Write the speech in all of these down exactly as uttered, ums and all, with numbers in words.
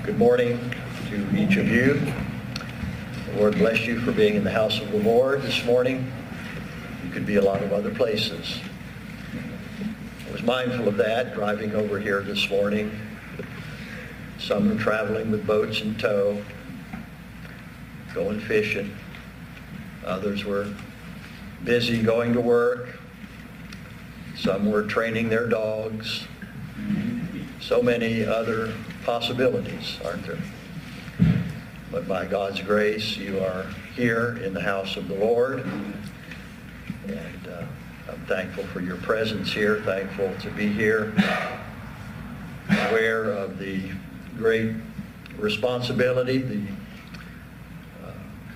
Good morning to each of you. The Lord bless you for being in the house of the Lord this morning. You could be a lot of other places. I was mindful of that driving over here this morning. Some are traveling with boats in tow, going fishing. Others were busy going to work. Some were training their dogs. So many other possibilities, aren't there? But by God's grace, you are here in the house of the Lord. And uh, I'm thankful for your presence here, thankful to be here, aware of the great responsibility, the, uh,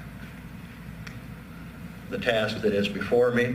the task that is before me.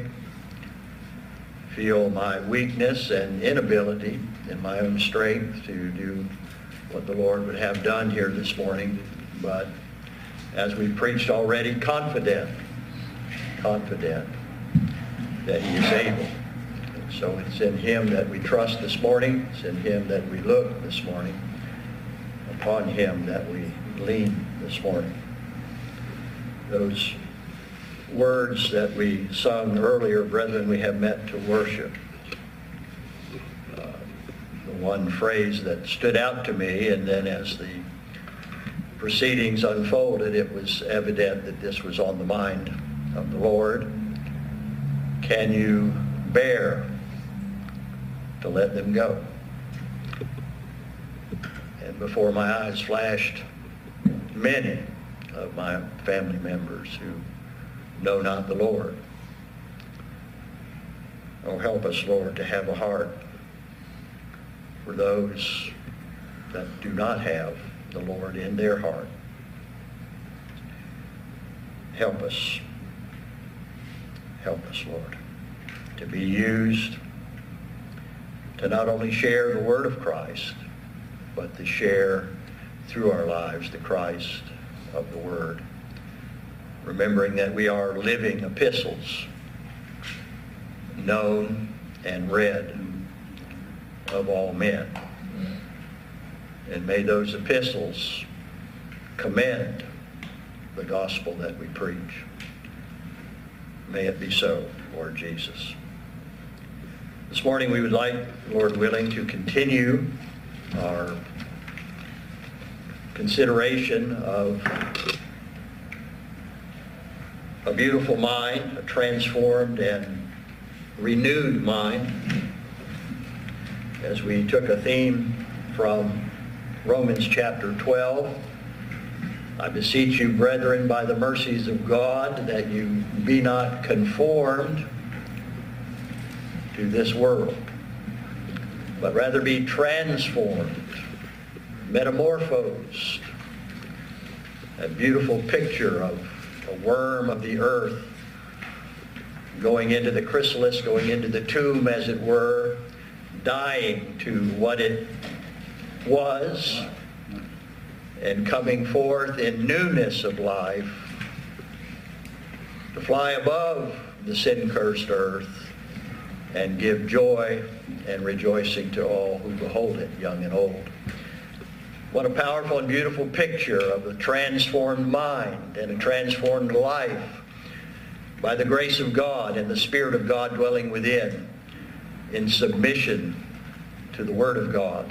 Feel my weakness and inability in my own strength to do what the Lord would have done here this morning. But as we preached already, confident, confident that He is able. And so it's in Him that we trust this morning. It's in Him that we look this morning. Upon Him that we lean this morning. Those words that we sung earlier, brethren, we have met to worship. Uh, the one phrase that stood out to me, and then as the proceedings unfolded, it was evident that this was on the mind of the Lord. Can you bear to let them go? And before my eyes flashed many of my family members who know not the Lord. Oh, help us, Lord, to have a heart for those that do not have the Lord in their heart. Help us. Help us, Lord, to be used to not only share the word of Christ, but to share through our lives the Christ of the word. Remembering that we are living epistles, known and read of all men. And may those epistles commend the gospel that we preach. May it be so, Lord Jesus. This morning we would like, Lord willing, to continue our consideration of a beautiful mind, a transformed and renewed mind, as we took a theme from Romans chapter twelve. I beseech you, brethren, by the mercies of God, that you be not conformed to this world, but rather be transformed, metamorphosed. A beautiful picture of a worm of the earth going into the chrysalis, going into the tomb, as it were, dying to what it was, and coming forth in newness of life to fly above the sin-cursed earth and give joy and rejoicing to all who behold it, young and old. What a powerful and beautiful picture of a transformed mind and a transformed life by the grace of God and the Spirit of God dwelling within, in submission to the Word of God,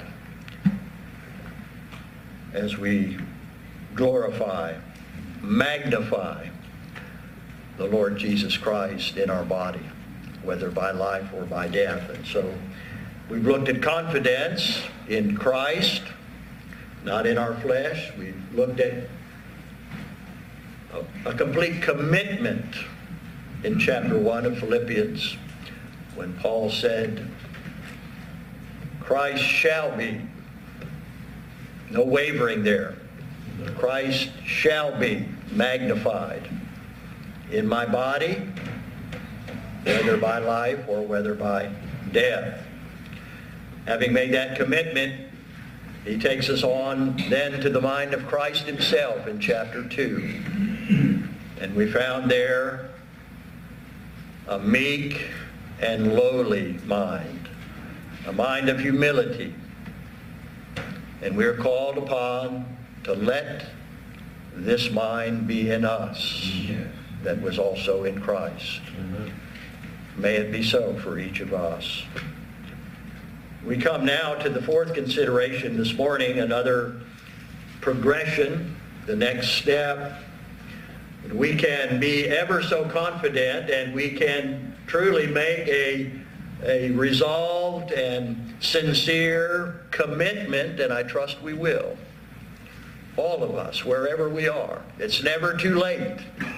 as we glorify, magnify the Lord Jesus Christ in our body, whether by life or by death. And so we've looked at confidence in Christ, not in our flesh. We've looked at a, a complete commitment in chapter one of Philippians, when Paul said, Christ shall be, no wavering there, Christ shall be magnified in my body, whether by life or whether by death. Having made that commitment, he takes us on then to the mind of Christ himself in chapter two. And we found there a meek and lowly mind, a mind of humility, And we're called upon to let this mind be in us Yes. that was also in Christ. Amen. May it be so for each of us. We come now to the fourth consideration this morning, another progression, the next step. We can be ever so confident, and we can truly make a, a resolved and sincere commitment, and I trust we will. All of us, wherever we are. It's never too late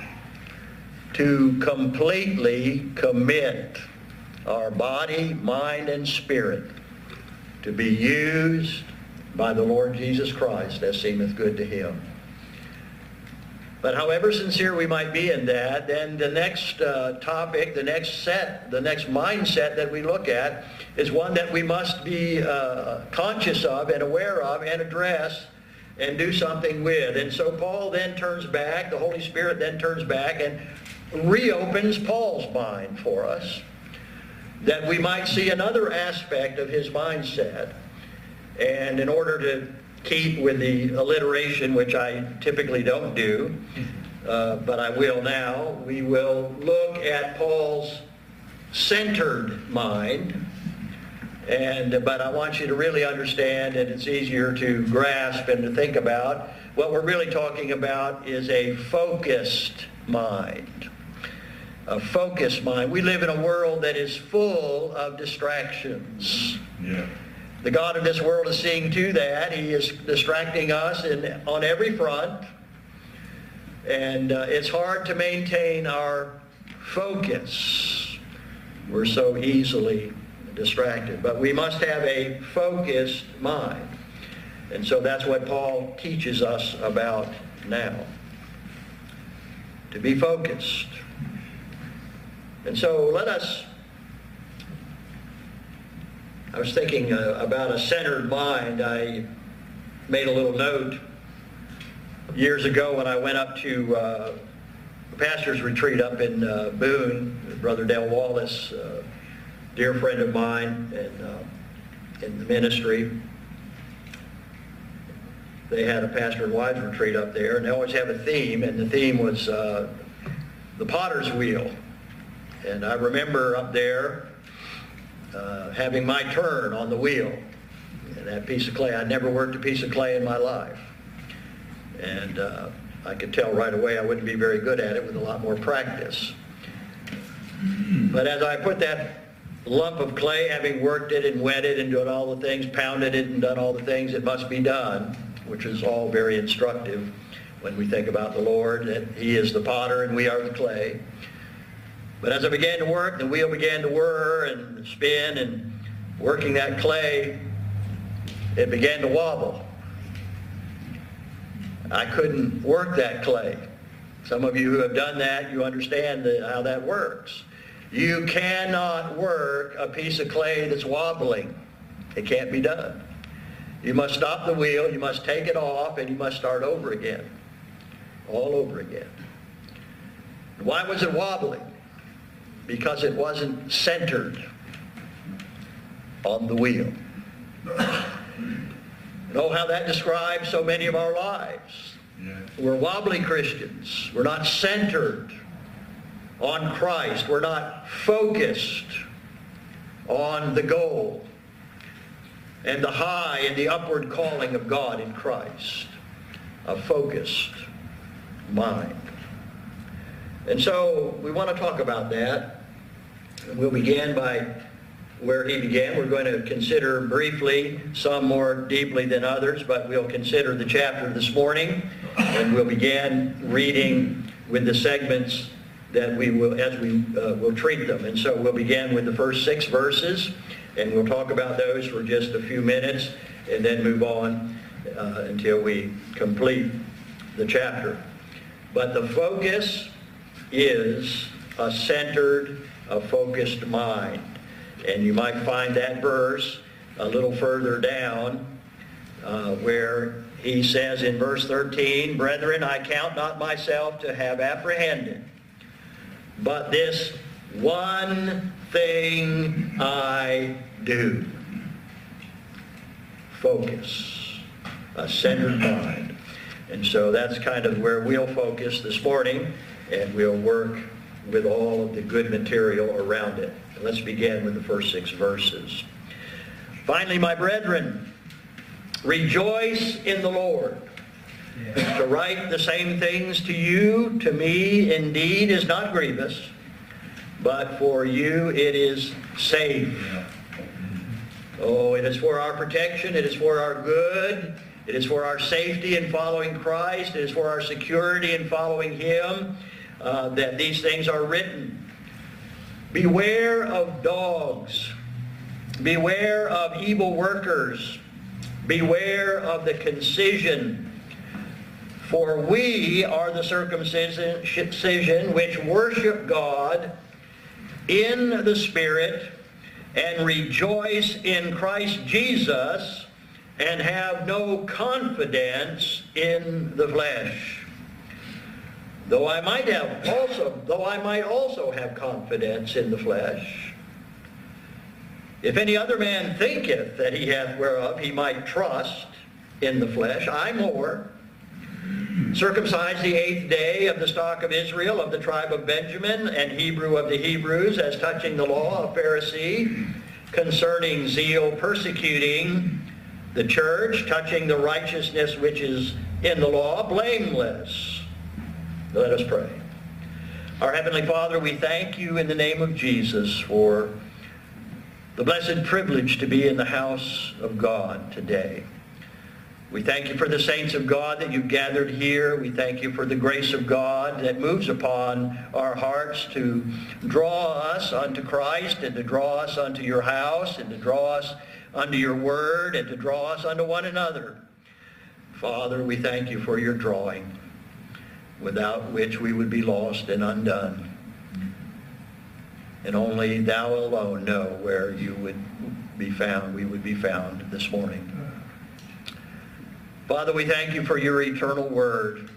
to completely commit our body, mind, and spirit to be used by the Lord Jesus Christ as seemeth good to Him. But however sincere we might be in that, then the next uh, topic, the next set, the next mindset that we look at is one that we must be uh, conscious of and aware of and address and do something with. And so Paul then turns back, the Holy Spirit then turns back and reopens Paul's mind for us, that we might see another aspect of his mindset. And in order to keep with the alliteration, which I typically don't do, uh, but I will now, we will look at Paul's centered mind. And but I want you to really understand, and it's easier to grasp and to think about, what we're really talking about is a focused mind. A focused mind. We live in a world that is full of distractions. Yeah. The God of this world is seeing to that. He is distracting us in, on every front. And uh, it's hard to maintain our focus. We're so easily distracted. But we must have a focused mind. And so that's what Paul teaches us about now. To be focused. And so let us, I was thinking uh, about a centered mind. I made a little note years ago when I went up to uh, a pastor's retreat up in uh, Boone, Brother Dale Wallace, uh, dear friend of mine and uh, in the ministry. They had a pastor and wives retreat up there, and they always have a theme, and the theme was uh, the potter's wheel. And I remember up there uh, having my turn on the wheel. And that piece of clay, I'd never worked a piece of clay in my life. And uh, I could tell right away I wouldn't be very good at it with a lot more practice. But as I put that lump of clay, having worked it and wet it and done all the things, pounded it and done all the things that must be done, which is all very instructive when we think about the Lord, that He is the potter and we are the clay. But as I began to work, the wheel began to whir and spin, and working that clay, it began to wobble. I couldn't work that clay. Some of you who have done that, you understand the, how that works. You cannot work a piece of clay that's wobbling. It can't be done. You must stop the wheel, you must take it off, and you must start over again. All over again. Why was it wobbling? Because it wasn't centered on the wheel. Know how that describes so many of our lives. Yeah. We're wobbly Christians. We're not centered on Christ. We're not focused on the goal and the high and the upward calling of God in Christ. A focused mind. And so we want to talk about that. We'll begin by where he began. We're going to consider briefly, some more deeply than others, but we'll consider the chapter this morning, and we'll begin reading with the segments that we will, as we uh, will treat them. And so we'll begin with the first six verses, and we'll talk about those for just a few minutes, and then move on uh, until we complete the chapter. But the focus is a centered, a focused mind. And you might find that verse a little further down uh, where he says in verse thirteen, "Brethren, I count not myself to have apprehended, but this one thing I do." Focus. a centered mind. And so that's kind of where we'll focus this morning, and we'll work with all of the good material around it. And let's begin with the first six verses. Finally, my brethren, rejoice in the Lord. Yeah. To write the same things to you, to me, indeed, is not grievous, but for you it is safe. Yeah. Oh, it is for our protection, it is for our good, it is for our safety in following Christ, it is for our security in following Him, uh, that these things are written. Beware of dogs. Beware of evil workers. Beware of the concision. For we are the circumcision which worship God in the Spirit and rejoice in Christ Jesus and have no confidence in the flesh. Though I might have also, though I might also have confidence in the flesh. If any other man thinketh that he hath whereof he might trust in the flesh, I more, circumcised the eighth day, of the stock of Israel, of the tribe of Benjamin, and Hebrew of the Hebrews, as touching the law, a Pharisee, concerning zeal persecuting the church, touching the righteousness which is in the law, blameless. Let us pray. Our Heavenly Father, we thank you in the name of Jesus for the blessed privilege to be in the house of God today. We thank you for the saints of God that you've gathered here. We thank you for the grace of God that moves upon our hearts to draw us unto Christ and to draw us unto your house and to draw us unto your word and to draw us unto one another. Father, we thank you for your drawing, without which we would be lost and undone. And only thou alone know where you would be found, we would be found this morning. Father, we thank you for your eternal word.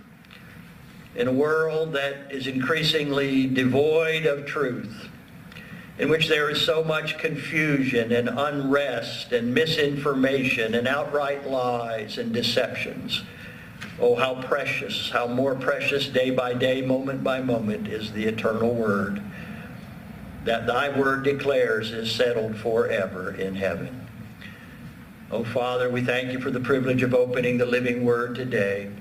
In a world that is increasingly devoid of truth, in which there is so much confusion and unrest and misinformation and outright lies and deceptions, oh, how precious, how more precious day by day, moment by moment is the eternal word that thy word declares is settled forever in heaven. Oh, Father, we thank you for the privilege of opening the living word today.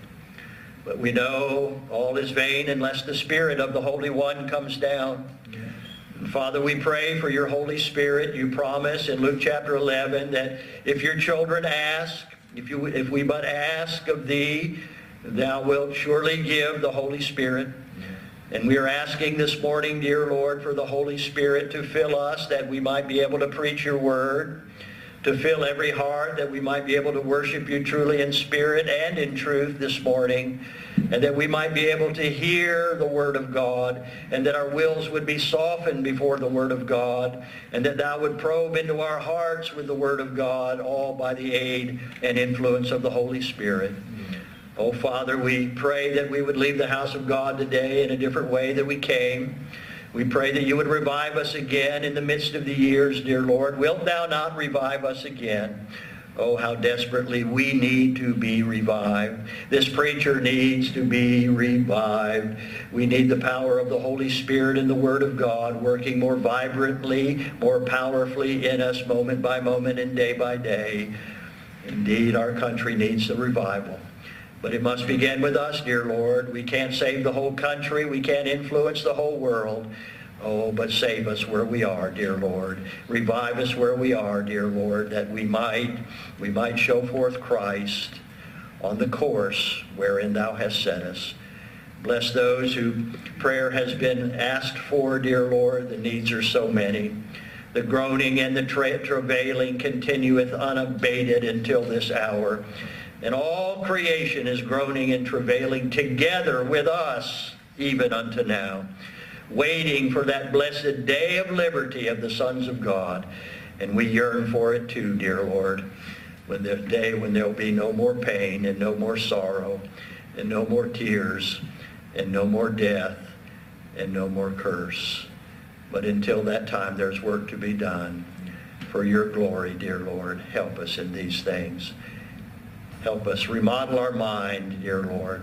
But we know all is vain unless the Spirit of the Holy One comes down. Yes. And Father, we pray for your Holy Spirit. You promise in Luke chapter eleven that if your children ask, if, you, if we but ask of thee, thou wilt surely give the Holy Spirit. Yes. And we are asking this morning, dear Lord, for the Holy Spirit to fill us that we might be able to preach your word, to fill every heart that we might be able to worship you truly in spirit and in truth this morning, and that we might be able to hear the word of God, and that our wills would be softened before the word of God, and that thou would probe into our hearts with the word of God, all by the aid and influence of the Holy Spirit. Oh, Father, we pray that we would leave the house of God today in a different way than we came. We pray that you would revive us again in the midst of the years, dear Lord. Wilt thou not revive us again? Oh, how desperately we need to be revived. This preacher needs to be revived. We need the power of the Holy Spirit and the Word of God working more vibrantly, more powerfully in us moment by moment and day by day. Indeed, our country needs a revival. But it must begin with us, dear Lord. We can't save the whole country. We can't influence the whole world. Oh, but save us where we are, dear Lord. Revive us where we are, dear Lord, that we might, we might show forth Christ on the course wherein thou hast set us. Bless those who prayer has been asked for, dear Lord. The needs are so many. The groaning and the tra- travailing continueth unabated until this hour. And all creation is groaning and travailing together with us, even unto now, waiting for that blessed day of liberty of the sons of God. And we yearn for it too, dear Lord, when the day when there'll be no more pain and no more sorrow and no more tears and no more death and no more curse. But until that time, there's work to be done for your glory, dear Lord. Help us in these things. Help us remodel our mind, dear Lord.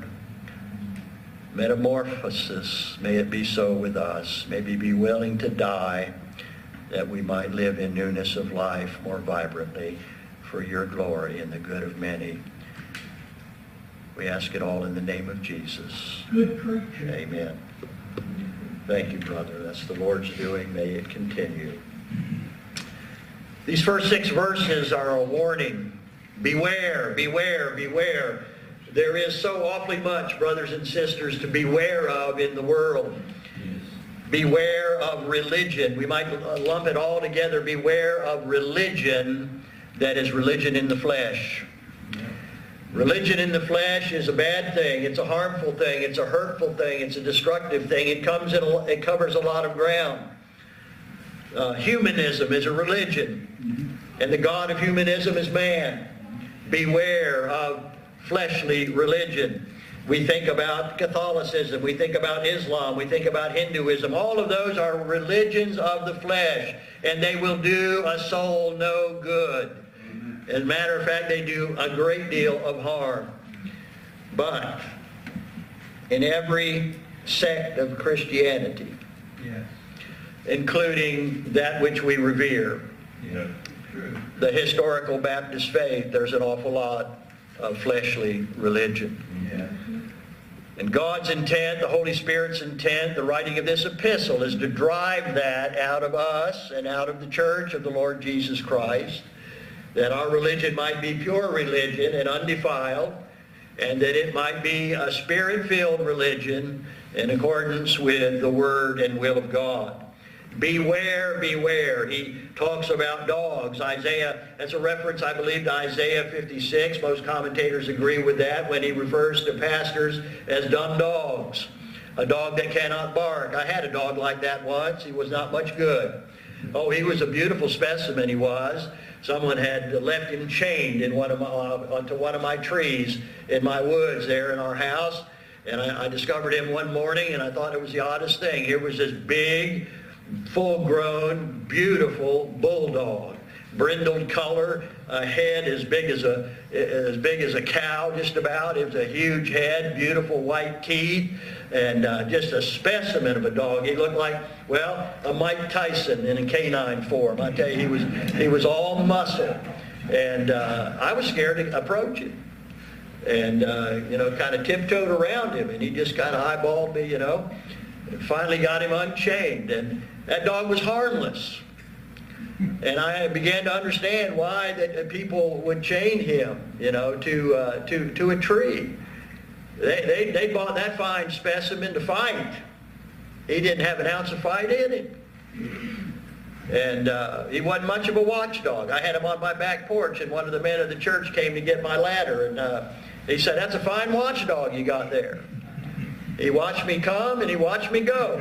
Metamorphosis, may it be so with us. May we be willing to die that we might live in newness of life more vibrantly for your glory and the good of many. We ask it all in the name of Jesus. Good preacher. Amen. Thank you, brother. That's the Lord's doing. May it continue. These first six verses are a warning. Beware, beware, beware. There is so awfully much, brothers and sisters, to beware of in the world. Beware of religion. We might lump it all together. Beware of religion that is religion in the flesh. Religion in the flesh is a bad thing. It's a harmful thing. It's a hurtful thing. It's a destructive thing. It comes in a, it covers a lot of ground. Uh, humanism is a religion, and the god of humanism is man. Beware of fleshly religion. We think about Catholicism. We think about Islam. We think about Hinduism. All of those are religions of the flesh, and they will do a soul no good. As a matter of fact, they do a great deal of harm. But in every sect of Christianity, Yes. including that which we revere, Yeah. True. the historical Baptist faith, there's an awful lot of fleshly religion. Yeah. And God's intent, the Holy Spirit's intent, the writing of this epistle is to drive that out of us and out of the church of the Lord Jesus Christ, that our religion might be pure religion and undefiled, and that it might be a spirit-filled religion in accordance with the Word and will of God. Beware, beware. He talks about dogs. Isaiah, that's a reference, I believe, to Isaiah fifty-six. Most commentators agree with that when he refers to pastors as dumb dogs. A dog that cannot bark. I had a dog like that once. He was not much good. Oh, he was a beautiful specimen, he was. Someone had left him chained in one of my, uh, onto one of my trees in my woods there in our house. And I, I discovered him one morning, and I thought it was the oddest thing. Here was this big, full-grown, beautiful bulldog, brindled color, a head as big as a as big as a cow, just about. It was a huge head, beautiful white teeth, and uh, just a specimen of a dog. He looked like, well, a Mike Tyson in a canine form. I tell you, he was he was all muscle, and uh, I was scared to approach him. And, uh, you know, kind of tiptoed around him, and he just kind of eyeballed me, you know. And finally got him unchained, and that dog was harmless. And I began to understand why that people would chain him, you know, to uh, to to a tree. They, they they bought that fine specimen to fight. He didn't have an ounce of fight in him. And uh, he wasn't much of a watchdog. I had him on my back porch, and one of the men of the church came to get my ladder, and uh, he said, "That's a fine watchdog you got there." He watched me come, and he watched me go.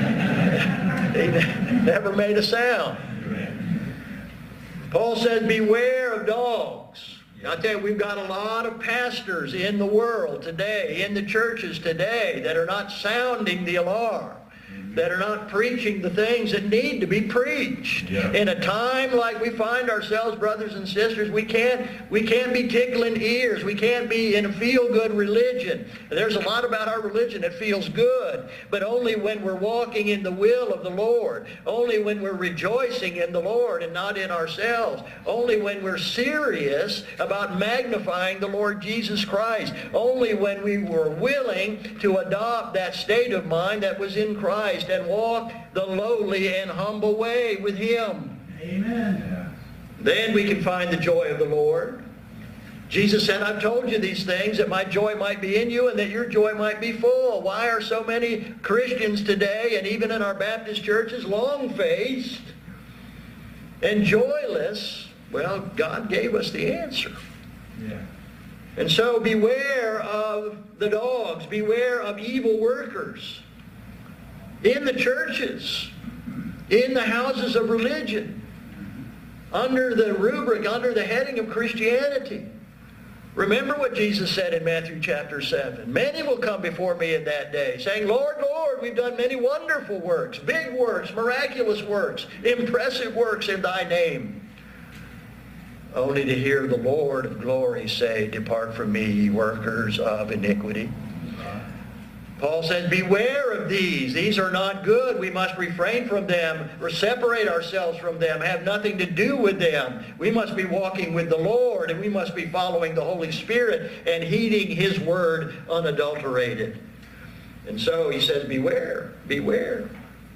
He never made a sound. Paul said, beware of dogs. I tell you, we've got a lot of pastors in the world today, in the churches today, that are not sounding the alarm, that are not preaching the things that need to be preached. Yeah. In a time like we find ourselves, brothers and sisters, we can't we can't be tickling ears. We can't be in a feel-good religion. There's a lot about our religion that feels good, but only when we're walking in the will of the Lord, only when we're rejoicing in the Lord and not in ourselves, only when we're serious about magnifying the Lord Jesus Christ, only when we were willing to adopt that state of mind that was in Christ and walk the lowly and humble way with Him. Amen. Then we can find the joy of the Lord. Jesus said, I've told you these things that my joy might be in you and that your joy might be full. Why are so many Christians today, and even in our Baptist churches, long-faced and joyless? Well, God gave us the answer. Yeah. And so beware of the dogs. Beware of evil workers in the churches, in the houses of religion, under the rubric, under the heading of Christianity. Remember what Jesus said in Matthew chapter seven. Many will come before me in that day, saying, Lord, Lord, we've done many wonderful works, big works, miraculous works, impressive works in thy name. only to hear the Lord of glory say, "Depart from me, ye workers of iniquity." Paul says, beware of these. These are not good. We must refrain from them or separate ourselves from them, have nothing to do with them. We must be walking with the Lord, and we must be following the Holy Spirit and heeding His word unadulterated. And so he says, beware, beware.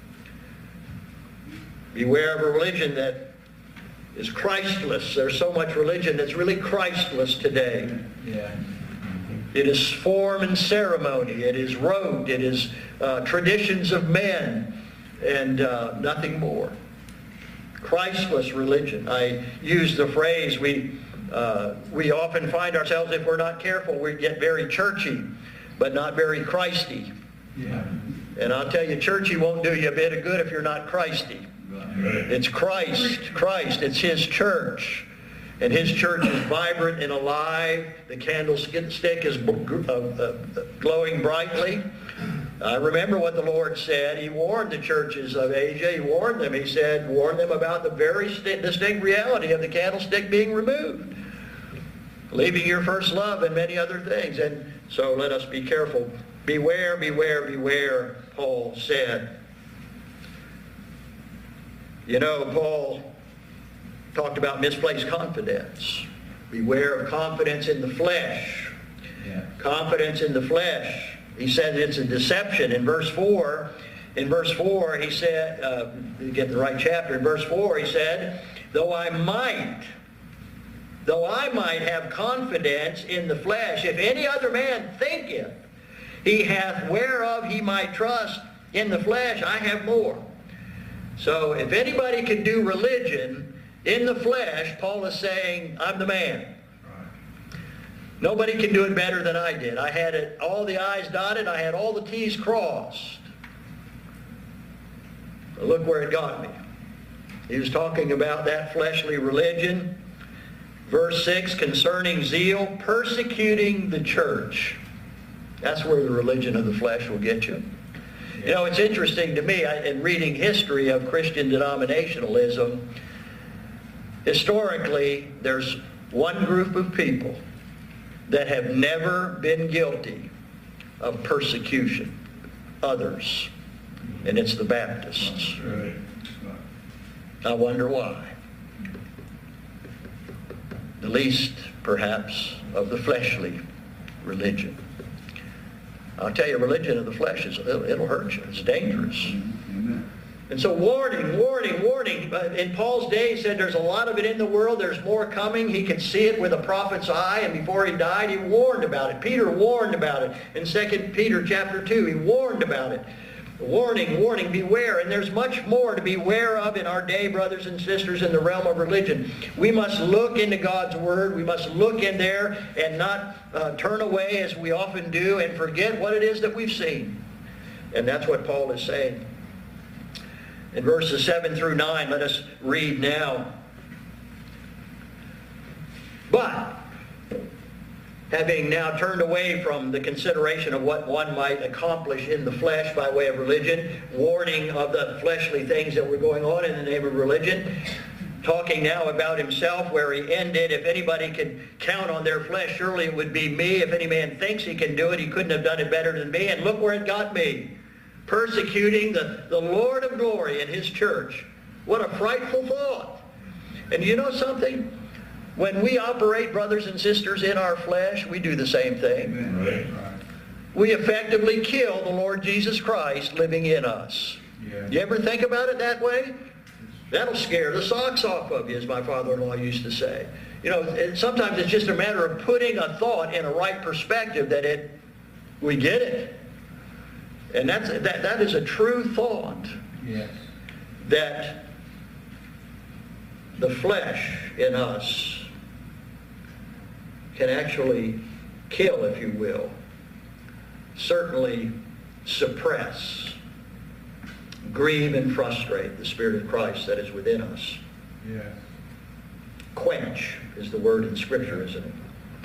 Beware of a religion that is Christless. There's so much religion that's really Christless today. Yeah. It is form and ceremony. It is rote. It is uh, traditions of men and uh, nothing more. Christless religion. I use the phrase, we, uh, we often find ourselves, if we're not careful, we get very churchy, but not very Christy. Yeah. And I'll tell you, churchy won't do you a bit of good if you're not Christy. Right. It's Christ, Christ. It's His church. And His church is vibrant and alive. The candlestick is glowing brightly. I remember what the Lord said. He warned the churches of Asia. He warned them. He said, warn them about the very distinct reality of the candlestick being removed, leaving your first love and many other things. And so let us be careful. Beware, beware, beware, Paul said. You know, Paul talked about misplaced confidence. Beware of confidence in the flesh. Yeah. Confidence in the flesh. He said it's a deception. In verse four, in verse four, he said, uh, you get the right chapter. In verse four, he said, though I might, though I might have confidence in the flesh, if any other man thinketh he hath whereof he might trust in the flesh, I have more. So if anybody can do religion in the flesh, Paul is saying, I'm the man. Right. Nobody can do it better than I did. I had it, all the I's dotted. I had all the T's crossed. But look where it got me. He was talking about that fleshly religion. Verse six, concerning zeal, persecuting the church. That's where the religion of the flesh will get you. You know, it's interesting to me, I, in reading history of Christian denominationalism, historically, there's one group of people that have never been guilty of persecution. Others. And it's the Baptists. Right. I wonder why. The least, perhaps, of the fleshly religion. I'll tell you, religion of the flesh, is it'll, it'll hurt you. It's dangerous. Amen. And so warning, warning, warning. In Paul's day, he said there's a lot of it in the world. There's more coming. He could see it with a prophet's eye. And before he died, he warned about it. Peter warned about it. In Second Peter chapter two, he warned about it. Warning, warning, beware. And there's much more to beware of in our day, brothers and sisters, in the realm of religion. We must look into God's Word. We must look in there and not uh, turn away as we often do and forget what it is that we've seen. And that's what Paul is saying. In verses seven through nine, let us read now. But, having now turned away from the consideration of what one might accomplish in the flesh by way of religion, warning of the fleshly things that were going on in the name of religion, talking now about himself where he ended, if anybody could count on their flesh, surely it would be me. If any man thinks he can do it, he couldn't have done it better than me. And look where it got me. Persecuting the, the Lord of glory and His church. What a frightful thought. And you know something? When we operate, brothers and sisters, in our flesh, we do the same thing. Right. We effectively kill the Lord Jesus Christ living in us. Yeah. You ever think about it that way? That'll scare the socks off of you, as my father-in-law used to say. You know, it, sometimes it's just a matter of putting a thought in a right perspective that it, we get it. And that's, that, that is a true thought. Yes. That the flesh in us can actually kill, if you will, certainly suppress, grieve and frustrate the Spirit of Christ that is within us. Yes. Quench is the word in Scripture, isn't it?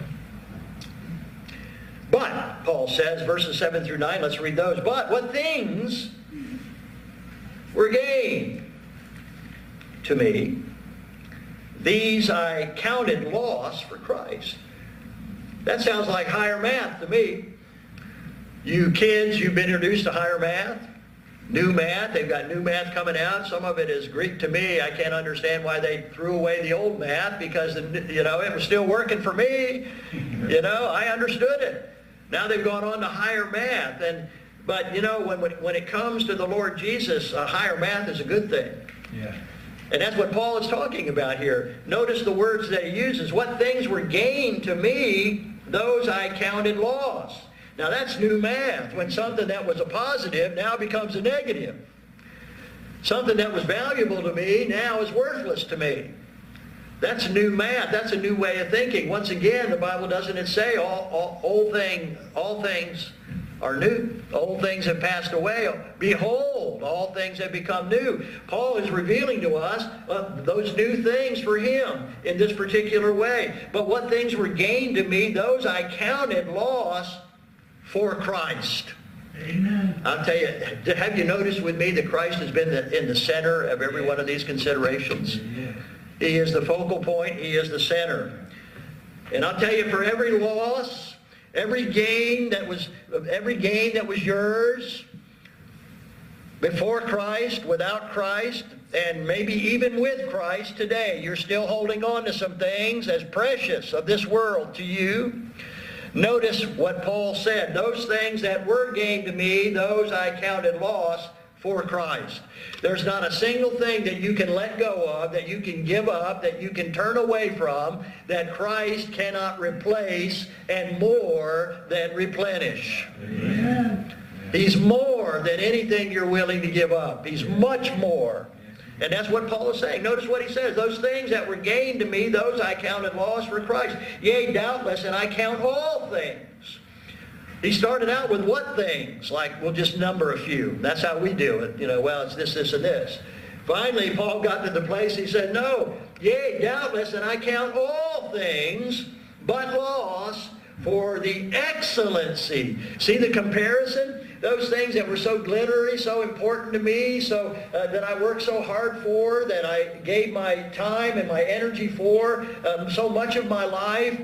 But, Paul says, verses seven through nine, let's read those. But what things were gain to me, These I counted loss for Christ. That sounds like higher math to me. You kids, you've been introduced to higher math. New math, they've got new math coming out. Some of it is Greek to me. I can't understand why they threw away the old math because, you know, it was still working for me. You know, I understood it. Now they've gone on to higher math. And But, you know, when, when it comes to the Lord Jesus, uh, higher math is a good thing. Yeah. And that's what Paul is talking about here. Notice the words that he uses. What things were gained to me, those I counted loss. Now that's new math. When something that was a positive now becomes a negative. Something that was valuable to me now is worthless to me. That's new math. That's a new way of thinking. Once again, the Bible doesn't it say all, all, all, thing, all things are new. Old things have passed away. Behold, all things have become new. Paul is revealing to us uh, those new things for him in this particular way. But what things were gained to me, those I counted loss for Christ. Amen. I'll tell you, have you noticed with me that Christ has been the, in the center of every one of these considerations? Yeah. He is the focal point. He is the center. And I'll tell you, for every loss, every gain that was, every gain that was yours before Christ, without Christ, and maybe even with Christ today, you're still holding on to some things as precious of this world to you. Notice what Paul said. Those things that were gained to me, those I counted loss for Christ. There's not a single thing that you can let go of, that you can give up, that you can turn away from, that Christ cannot replace and more than replenish. Amen. He's more than anything you're willing to give up. He's much more. And that's what Paul is saying. Notice what he says. Those things that were gained to me, those I counted loss for Christ. Yea, doubtless, and I count all things. He started out with what things? Like, we'll just number a few. That's how we do it. You know, well, it's this, this, and this. Finally, Paul got to the place he said, no, yea, doubtless, and I count all things but loss for the excellency. See the comparison? Those things that were so glittery, so important to me, so uh, that I worked so hard for, that I gave my time and my energy for, um, so much of my life,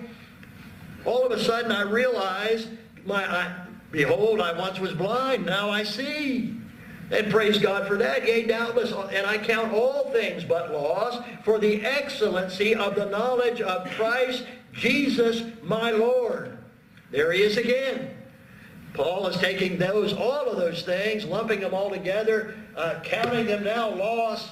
all of a sudden I realized, my, I, behold, I once was blind, now I see. And praise God for that. Yea, doubtless, and I count all things but loss for the excellency of the knowledge of Christ Jesus my Lord. There he is again. Paul is taking those, all of those things, lumping them all together, uh, counting them now lost,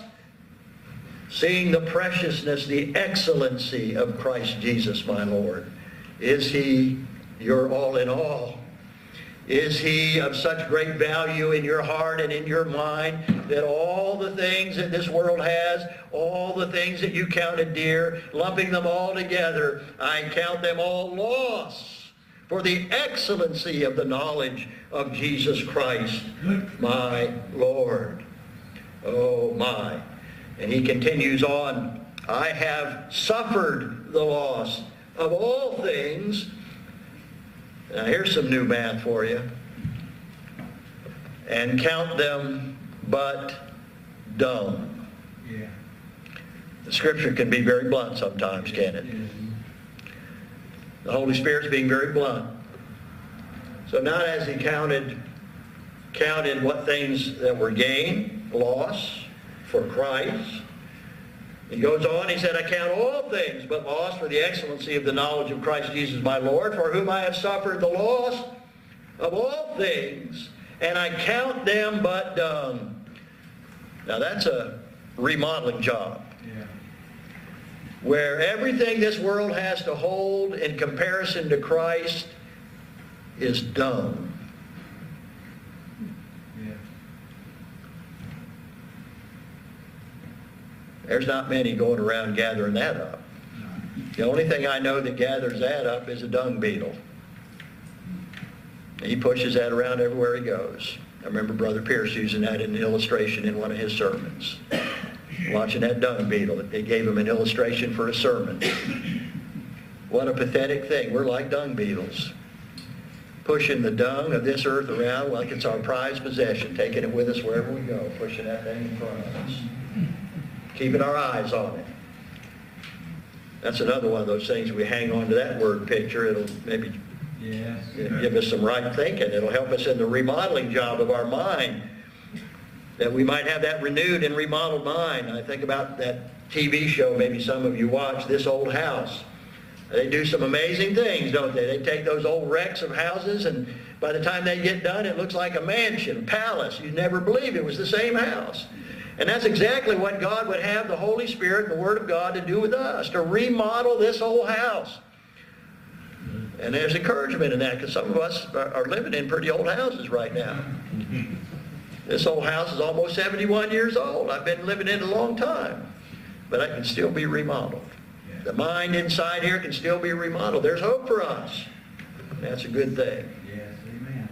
seeing the preciousness, the excellency of Christ Jesus my Lord. Is he your all in all? Is he of such great value in your heart and in your mind that all the things that this world has, all the things that you counted dear, lumping them all together, I count them all loss for the excellency of the knowledge of Jesus Christ, my Lord. Oh my. And he continues on, I have suffered the loss of all things. Now here's some new math for you. And count them but dung. Yeah. The scripture can be very blunt sometimes, can't it? The Holy Spirit's being very blunt. So not as he counted, counted what things that were gained, loss for Christ. He goes on, he said, I count all things but loss for the excellency of the knowledge of Christ Jesus my Lord, for whom I have suffered the loss of all things, and I count them but dung. Now that's a remodeling job. Yeah. Where everything this world has to hold in comparison to Christ is dung. Yeah. There's not many going around gathering that up. No. The only thing I know that gathers that up is a dung beetle. He pushes that around everywhere he goes. I remember Brother Pierce using that in an illustration in one of his sermons. Watching that dung beetle. They gave him an illustration for a sermon. What a pathetic thing. We're like dung beetles. Pushing the dung of this earth around like it's our prized possession. Taking it with us wherever we go. Pushing that thing in front of us. Keeping our eyes on it. That's another one of those things, we hang on to that word picture. It'll maybe Yes. give us some right thinking. It'll help us in the remodeling job of our mind, that we might have that renewed and remodeled mind. I think about that T V show maybe some of you watch, This Old House. They do some amazing things, don't they? They take those old wrecks of houses, and by the time they get done, it looks like a mansion, a palace. You'd never believe it was the same house. And that's exactly what God would have the Holy Spirit and the Word of God to do with us, to remodel this old house. And there's encouragement in that, because some of us are living in pretty old houses right now. This old house is almost seventy-one years old. I've been living in it a long time. But it can still be remodeled. The mind inside here can still be remodeled. There's hope for us. That's a good thing. Yes, amen.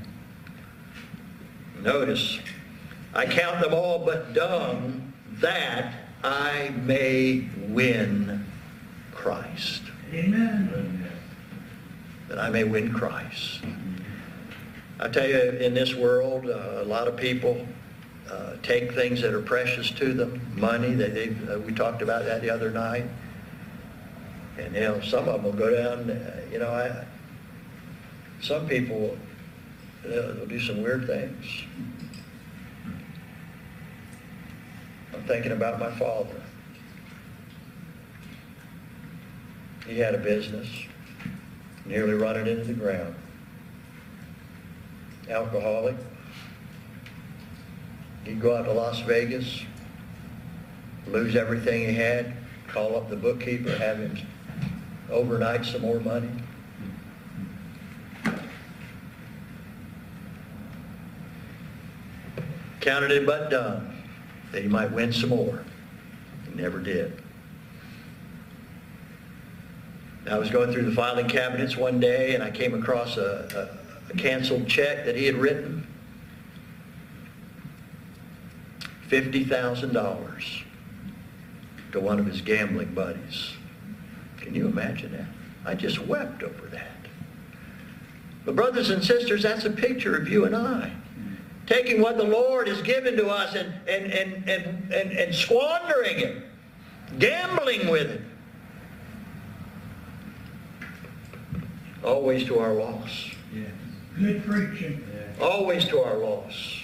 Notice, I count them all but dung, that I may win Christ. Amen. That I may win Christ. I tell you, in this world, uh, a lot of people uh, take things that are precious to them, money. That they, uh, we talked about that the other night. And, you know, some of them will go down, uh, you know, I, some people, uh, they'll do some weird things. I'm thinking about my father. He had a business, nearly run it into the ground. Alcoholic. He'd go out to Las Vegas, lose everything he had, call up the bookkeeper, have him overnight some more money. Counted it but done that he might win some more. He never did. I was going through the filing cabinets one day, and I came across a, a, a canceled check that he had written. fifty thousand dollars to one of his gambling buddies. Can you imagine that? I just wept over that. But brothers and sisters, that's a picture of you and I. Taking what the Lord has given to us and, and, and, and, and, and squandering it. Gambling with it. Always to our loss. Yes. Good preaching. Yes. Always to our loss.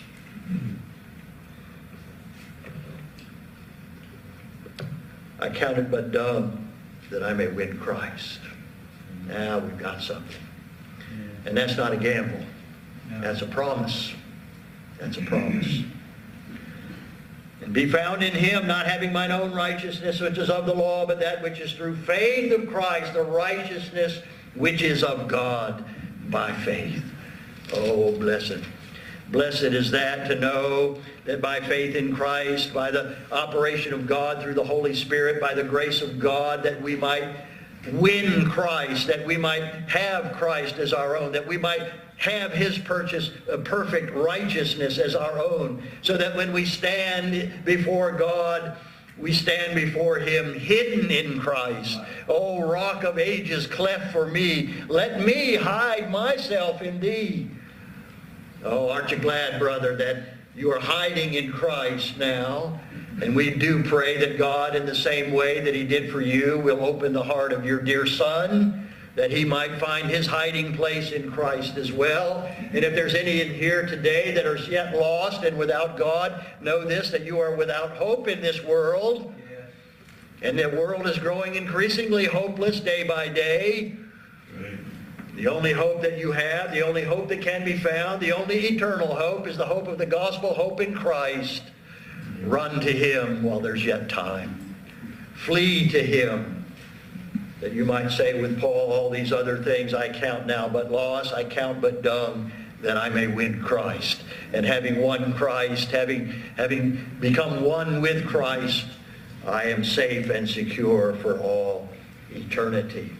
I count it but dung that I may win Christ. Now we've got something. And that's not a gamble. That's a promise. That's a promise. And be found in him, not having mine own righteousness, which is of the law, but that which is through faith of Christ, the righteousness which is of God by faith. Oh, blessed. Blessed is that, to know that by faith in Christ, by the operation of God through the Holy Spirit, by the grace of God, that we might win Christ, that we might have Christ as our own, that we might have his purchase, uh, perfect righteousness as our own, so that when we stand before God, we stand before him hidden in Christ. Oh, rock of ages, cleft for me, let me hide myself in thee. Oh, aren't you glad, brother, that you are hiding in Christ now? And we do pray that God, in the same way that he did for you, will open the heart of your dear son, that he might find his hiding place in Christ as well. And if there's any in here today that are yet lost and without God, know this, that you are without hope in this world. And the world is growing increasingly hopeless day by day. The only hope that you have, the only hope that can be found, the only eternal hope is the hope of the gospel, hope in Christ. Run to him while there's yet time. Flee to him, that you might say with Paul, all these other things I count now but loss, I count but dung, that I may win Christ. And having won Christ, having, having become one with Christ, I am safe and secure for all eternity.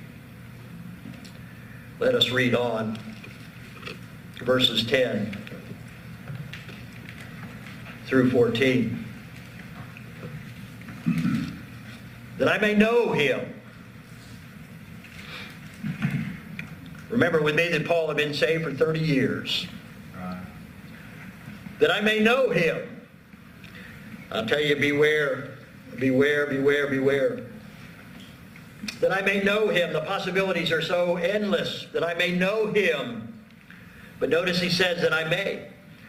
Let us read on. Verses ten through fourteen. That I may know him. Remember with me that Paul had been saved for thirty years. Right. That I may know him. I'll tell you, beware, beware, beware, beware. that I may know him. The possibilities are so endless, that I may know him. But notice he says that I may.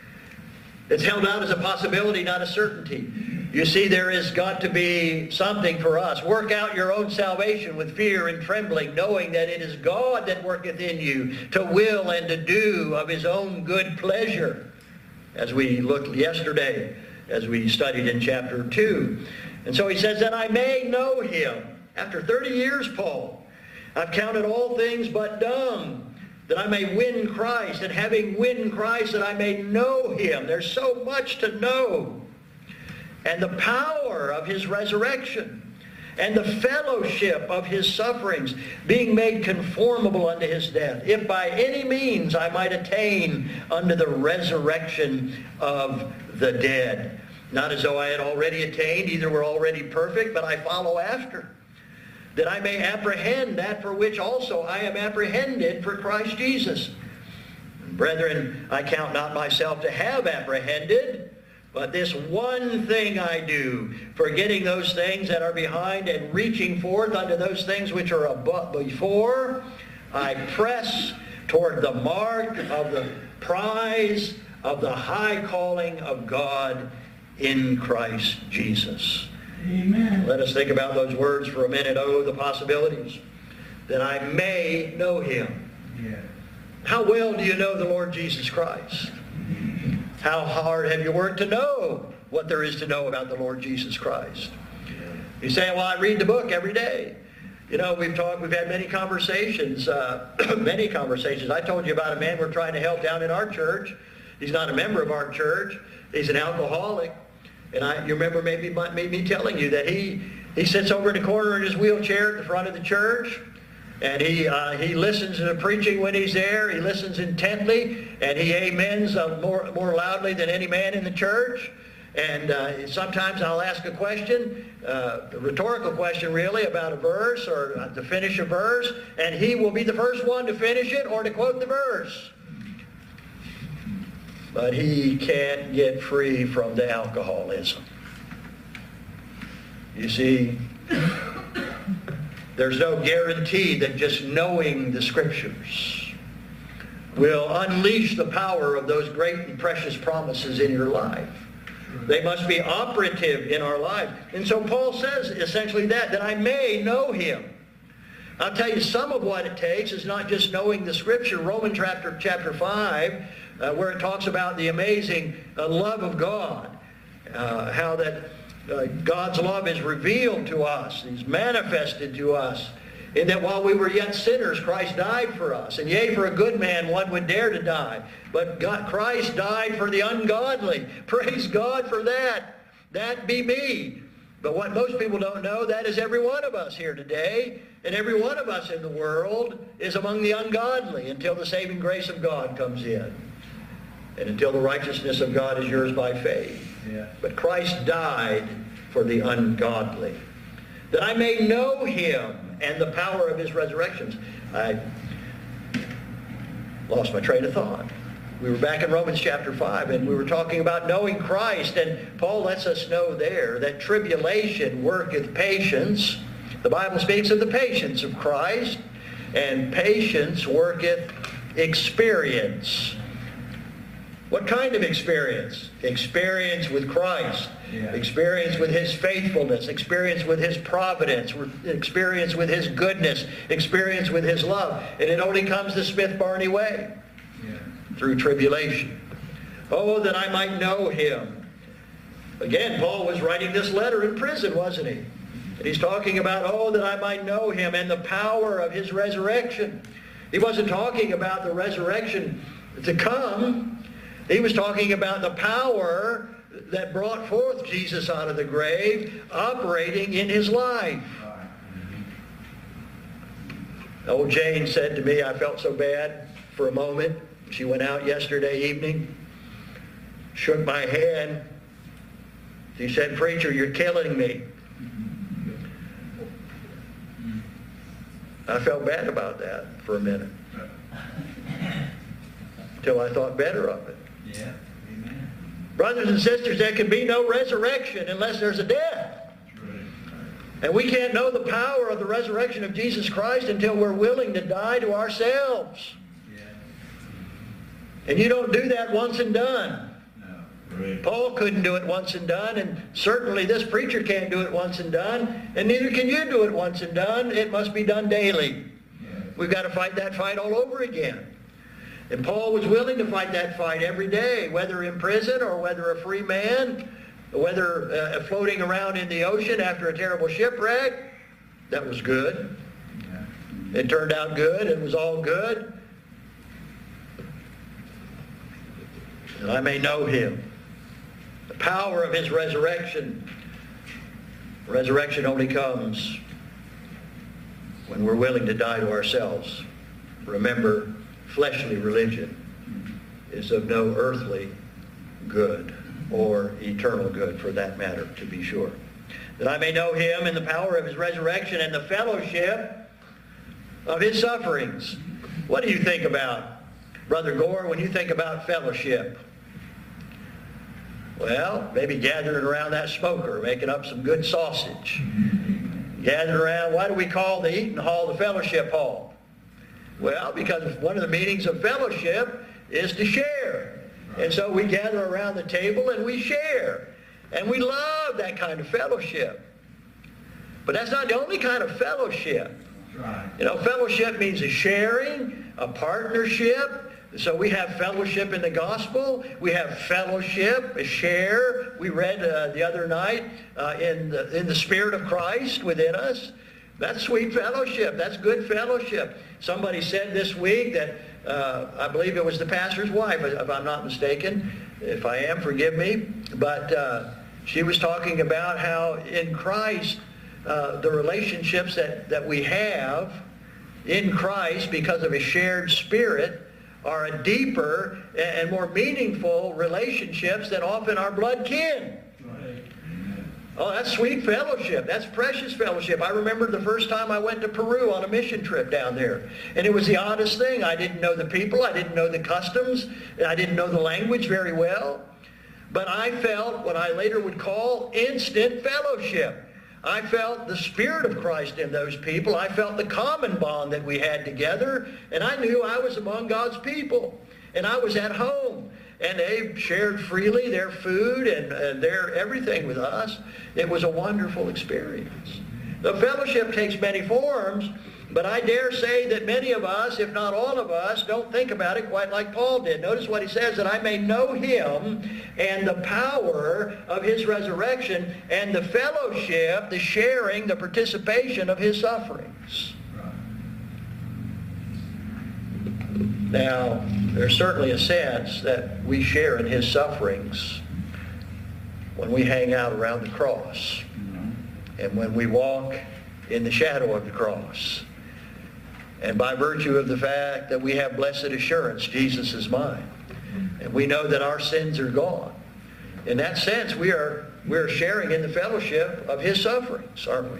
It's held out as a possibility, not a certainty. You see, there has got to be something for us. Work out your own salvation with fear and trembling, knowing that it is God that worketh in you to will and to do of his own good pleasure. As we looked yesterday, as we studied in chapter two. And so he says that I may know him. After thirty years, Paul, I've counted all things but dung, that I may win Christ, and having win Christ, that I may know him. There's so much to know. And the power of his resurrection, and the fellowship of his sufferings, being made conformable unto his death, if by any means I might attain unto the resurrection of the dead. Not as though I had already attained, either were already perfect, but I follow after, that I may apprehend that for which also I am apprehended for Christ Jesus. Brethren, I count not myself to have apprehended, but this one thing I do, forgetting those things that are behind and reaching forth unto those things which are above, before, I press toward the mark of the prize of the high calling of God in Christ Jesus. Amen. Let us think about those words for a minute. Oh, the possibilities. That I may know him. Yeah. How well do you know the Lord Jesus Christ? How hard have you worked to know what there is to know about the Lord Jesus Christ? You say, well, I read the book every day. You know, we've talked, we've had many conversations, uh, many conversations. I told you about a man we're trying to help down in our church. He's not a member of our church. He's an alcoholic. And I, you remember maybe me telling you that he, he sits over in the corner in his wheelchair at the front of the church. And he uh, he listens to the preaching when he's there. He listens intently, and he amens uh, more more loudly than any man in the church. And uh, sometimes I'll ask a question, uh, a rhetorical question really, about a verse or uh, to finish a verse, and he will be the first one to finish it or to quote the verse. But he can't get free from the alcoholism. You see, there's no guarantee that just knowing the Scriptures will unleash the power of those great and precious promises in your life. They must be operative in our lives. And so Paul says essentially that, that I may know him. I'll tell you, some of what it takes is not just knowing the Scripture. Romans chapter, chapter five, uh, where it talks about the amazing uh, love of God, uh, how that Uh, God's love is revealed to us. He's manifested to us. In that while we were yet sinners, Christ died for us. And yea, for a good man, one would dare to die. But God, Christ died for the ungodly. Praise God for that. That be me. But what most people don't know, that is every one of us here today. And every one of us in the world is among the ungodly until the saving grace of God comes in. And until the righteousness of God is yours by faith. Yeah. But Christ died for the ungodly, that I may know him and the power of his resurrections. I lost my train of thought. We were back in Romans chapter five, and we were talking about knowing Christ, and Paul lets us know there that tribulation worketh patience. The Bible speaks of the patience of Christ, and patience worketh experience. What kind of experience? Experience with Christ. Yeah. Experience with his faithfulness. Experience with his providence. Experience with his goodness. Experience with his love. And it only comes the Smith Barney way. Yeah. Through tribulation. Oh, that I might know him. Again, Paul was writing this letter in prison, wasn't he? And he's talking about, oh, that I might know him and the power of his resurrection. He wasn't talking about the resurrection to come. He was talking about the power that brought forth Jesus out of the grave, operating in his life. Old Jane said to me, I felt so bad for a moment. She went out yesterday evening, shook my hand. She said, preacher, you're killing me. I felt bad about that for a minute, until I thought better of it. Yeah. Amen. Brothers and sisters, there can be no resurrection unless there's a death. And we can't know the power of the resurrection of Jesus Christ until we're willing to die to ourselves. Yeah. And you don't do that once and done. No. Right. Paul couldn't do it once and done, and certainly this preacher can't do it once and done, and neither can you do it once and done. It must be done daily. Yeah. We've got to fight that fight all over again. And Paul was willing to fight that fight every day, whether in prison or whether a free man, whether uh, floating around in the ocean after a terrible shipwreck. That was good. Yeah. It turned out good. It was all good. And I may know him. The power of his resurrection. Resurrection only comes when we're willing to die to ourselves. Remember, fleshly religion is of no earthly good, or eternal good for that matter, to be sure. That I may know him in the power of his resurrection and the fellowship of his sufferings. What do you think about, Brother Gore, when you think about fellowship? Well, maybe gathering around that smoker, making up some good sausage. Gathering around, why do we call the eating hall the fellowship hall? Well, because one of the meanings of fellowship is to share. And so we gather around the table and we share. And we love that kind of fellowship. But that's not the only kind of fellowship. Right. You know, fellowship means a sharing, a partnership. So we have fellowship in the gospel. We have fellowship, a share. We read uh, the other night uh, in, the, in the Spirit of Christ within us. That's sweet fellowship. That's good fellowship. Somebody said this week that, uh, I believe it was the pastor's wife, if I'm not mistaken. If I am, forgive me. But uh, she was talking about how in Christ, uh, the relationships that, that we have in Christ because of a shared spirit are a deeper and more meaningful relationships than often our blood kin. Oh, that's sweet fellowship. That's precious fellowship. I remember the first time I went to Peru on a mission trip down there. And it was the oddest thing. I didn't know the people. I didn't know the customs. I didn't know the language very well. But I felt what I later would call instant fellowship. I felt the Spirit of Christ in those people. I felt the common bond that we had together. And I knew I was among God's people. And I was at home. And they shared freely their food and, and their everything with us. It was a wonderful experience. The fellowship takes many forms, but I dare say that many of us, if not all of us, don't think about it quite like Paul did. Notice what he says, that I may know him and the power of his resurrection and the fellowship, the sharing, the participation of his sufferings. Now, there's certainly a sense that we share in his sufferings when we hang out around the cross and when we walk in the shadow of the cross. And by virtue of the fact that we have blessed assurance, Jesus is mine, and we know that our sins are gone. In that sense, we are, we are sharing in the fellowship of his sufferings, aren't we?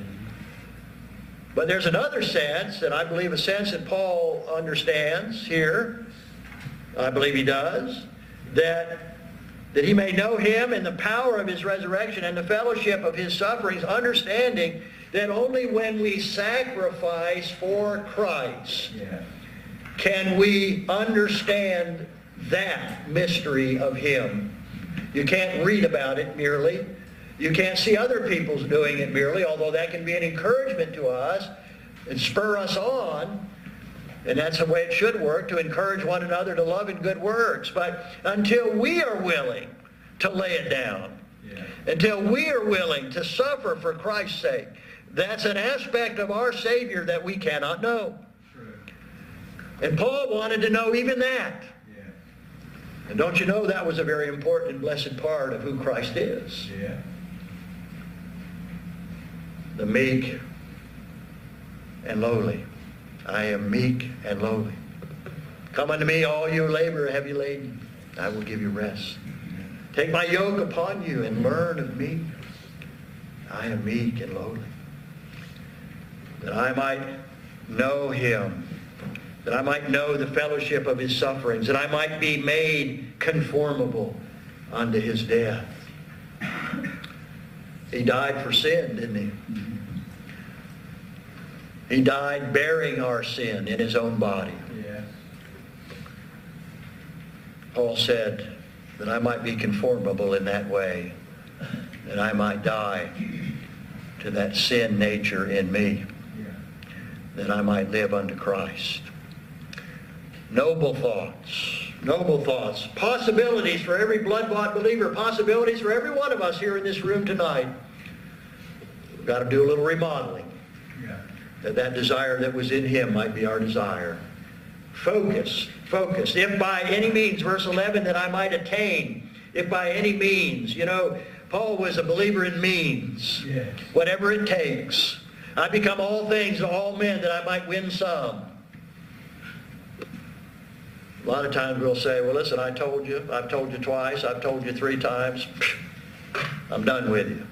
But there's another sense, and I believe a sense that Paul understands here, I believe he does, that, that he may know him in the power of his resurrection and the fellowship of his sufferings, understanding that only when we sacrifice for Christ Yeah. can we understand that mystery of him. You can't read about it merely. You can't see other people's doing it merely, although that can be an encouragement to us and spur us on. And that's the way it should work, to encourage one another to love and good works. But until we are willing to lay it down, Yeah. until we are willing to suffer for Christ's sake, that's an aspect of our Savior that we cannot know. True. And Paul wanted to know even that. Yeah. And don't you know that was a very important and blessed part of who Christ is? Yeah. The meek and lowly. I am meek and lowly. Come unto me, all you labor heavy laden. I will give you rest. Take my yoke upon you and learn of me. I am meek and lowly. That I might know him. That I might know the fellowship of his sufferings. That I might be made conformable unto his death. He died for sin, didn't he? He died bearing our sin in His own body. Yes. Paul said that I might be conformable in that way, that I might die to that sin nature in me, Yeah. that I might live unto Christ. Noble thoughts, noble thoughts, possibilities for every blood-bought believer, possibilities for every one of us here in this room tonight. We've got to do a little remodeling, Yeah. that that desire that was in him might be our desire. Focus, focus. If by any means, verse eleven, that I might attain, if by any means, you know, Paul was a believer in means. Yes. Whatever it takes. I become all things to all men that I might win some. A lot of times we'll say, well, listen, I told you, I've told you twice, I've told you three times, I'm done with you.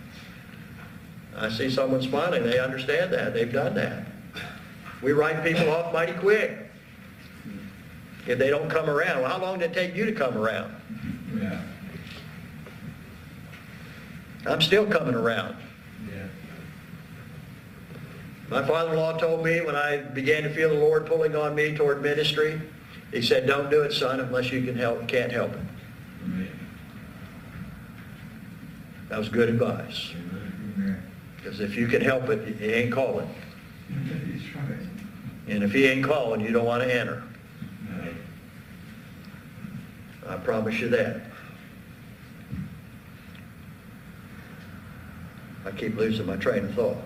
I see someone smiling, they understand that, they've done that. We write people off mighty quick if they don't come around. Well, how long did it take you to come around? Yeah. I'm still coming around. Yeah. My father-in-law told me when I began to feel the Lord pulling on me toward ministry, he said, don't do it, son, unless you can help, can't help it. Right. That was good advice. Amen. Because if you can help it, he ain't calling. That's right. And if he ain't calling, you don't want to enter. Right. I promise you that. I keep losing my train of thought.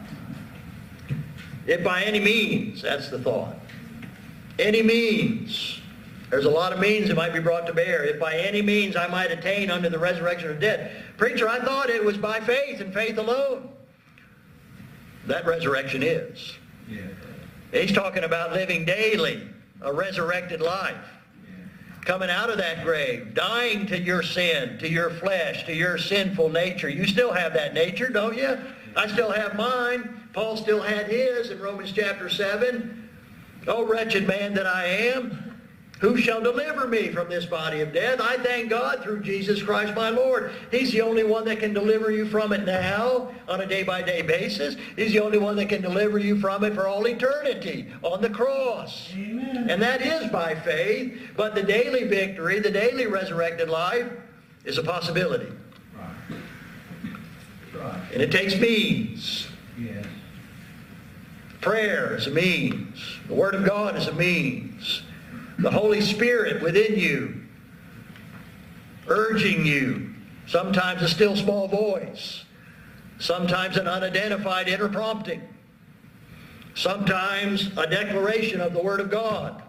If by any means, that's the thought. Any means. There's a lot of means that might be brought to bear. If by any means I might attain unto the resurrection of the dead. Preacher, I thought it was by faith and faith alone. That resurrection is. Yeah. He's talking about living daily a resurrected life. Coming out of that grave, dying to your sin, to your flesh, to your sinful nature. You still have that nature, don't you? I still have mine. Paul still had his in Romans chapter seven. Oh, wretched man that I am, who shall deliver me from this body of death? I thank God through Jesus Christ my Lord. He's the only one that can deliver you from it now on a day-by-day basis. He's the only one that can deliver you from it for all eternity on the cross. Amen. And that is by faith. But the daily victory, the daily resurrected life is a possibility. Right. Right. And it takes means. Yes. Prayer is a means. The Word of God is a means. The Holy Spirit within you, urging you, sometimes a still small voice, sometimes an unidentified inner prompting, sometimes a declaration of the Word of God,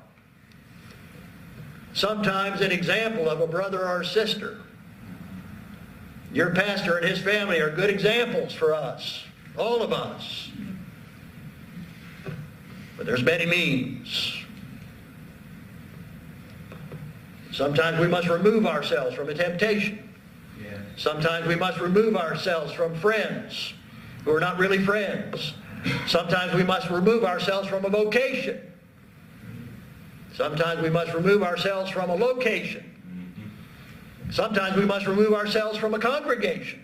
sometimes an example of a brother or a sister. Your pastor and his family are good examples for us, all of us. But there's many means. Sometimes we must remove ourselves from a temptation. Yes. Sometimes we must remove ourselves from friends who are not really friends. Sometimes we must remove ourselves from a vocation. Sometimes we must remove ourselves from a location. Sometimes we must remove ourselves from a congregation.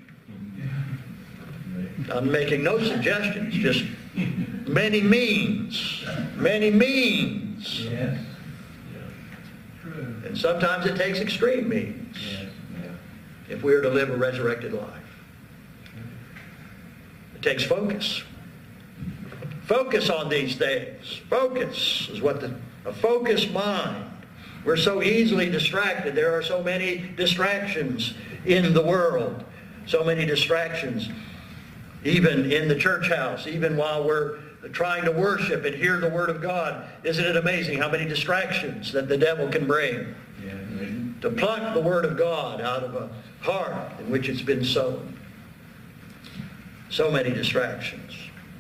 I'm making no suggestions, just many means. Many means. Yes. True. And sometimes it takes extreme means Yes. Yeah. if we are to live a resurrected life. It takes focus. Focus on these things. Focus is what the, a focused mind. We're so easily distracted. There are so many distractions in the world. So many distractions. Even in the church house, even while we're trying to worship and hear the Word of God. Isn't it amazing how many distractions that the devil can bring Yeah. to pluck the Word of God out of a heart in which it's been sown? So many distractions.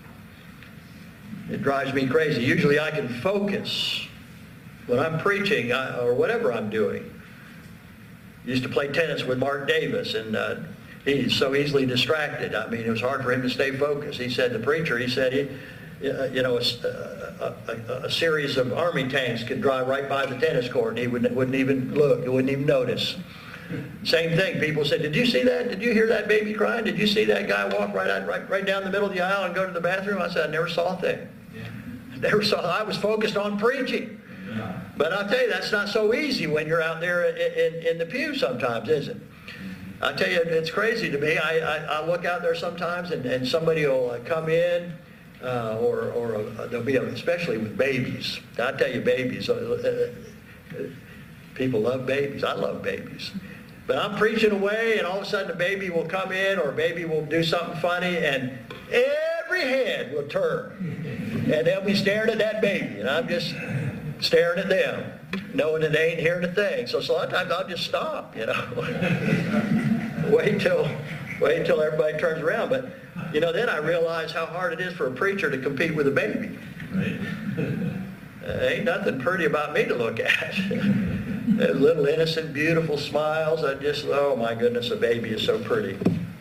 It drives me crazy. Usually I can focus when I'm preaching I, or whatever I'm doing. Used to play tennis with Mark Davis, and uh, he's so easily distracted. I mean, it was hard for him to stay focused. He said, the preacher, he said, he, uh, you know, a, a, a, a series of army tanks could drive right by the tennis court, and he wouldn't, wouldn't even look, he wouldn't even notice. Same thing. People said, did you see that? Did you hear that baby crying? Did you see that guy walk right out, right, right down the middle of the aisle and go to the bathroom? I said, I never saw a thing. Yeah. Never saw. I was focused on preaching. Yeah. But I'll tell you, that's not so easy when you're out there in, in, in the pew sometimes, is it? I tell you, it's crazy to me. I, I, I look out there sometimes and, and somebody will come in, uh, or, or uh, there'll be, a, especially with babies. I tell you, babies, uh, uh, people love babies. I love babies. But I'm preaching away and all of a sudden a baby will come in or a baby will do something funny and every head will turn. And they'll be staring at that baby. And I'm just staring at them, knowing that they ain't hearing a thing. So, so a lot of times I'll just stop, you know. wait till wait till everybody turns around. But, you know, then I realize how hard it is for a preacher to compete with a baby. Right. Uh, ain't nothing pretty about me to look at. Little innocent, beautiful smiles. I just, oh my goodness, a baby is so pretty.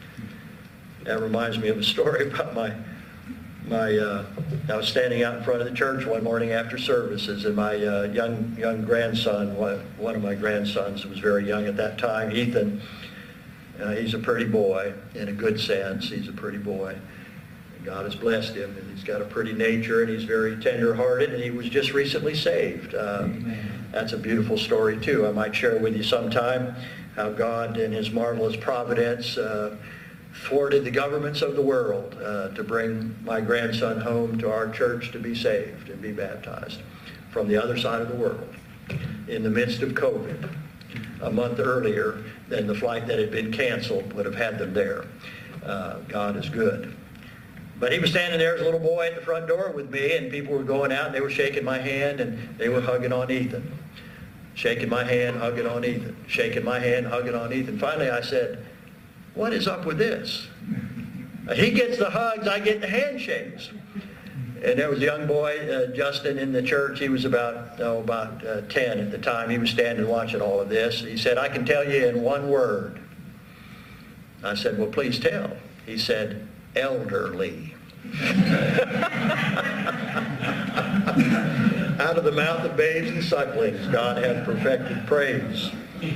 That reminds me of a story about my, my. Uh, I was standing out in front of the church one morning after services, and my uh, young young grandson, one, one of my grandsons, was very young at that time, Ethan. Uh, he's a pretty boy in a good sense. He's a pretty boy. God has blessed him, and he's got a pretty nature, and he's very tender-hearted, and he was just recently saved. Uh, that's a beautiful story, too. I might share with you sometime how God, in his marvelous providence, uh, thwarted the governments of the world uh, to bring my grandson home to our church to be saved and be baptized from the other side of the world in the midst of COVID. A month earlier than the flight that had been canceled would have had them there. Uh, God is good. But he was standing there as a little boy at the front door with me, and people were going out, and they were shaking my hand, and they were hugging on Ethan. Shaking my hand, hugging on Ethan. Shaking my hand, hugging on Ethan. Finally, I said, what is up with this? He gets the hugs, I get the handshakes. And there was a young boy, uh, Justin, in the church. He was about, oh, about uh, ten at the time. He was standing watching all of this. He said, I can tell you in one word. I said, well, please tell. He said, elderly. Out of the mouth of babes and sucklings, God hath perfected praise.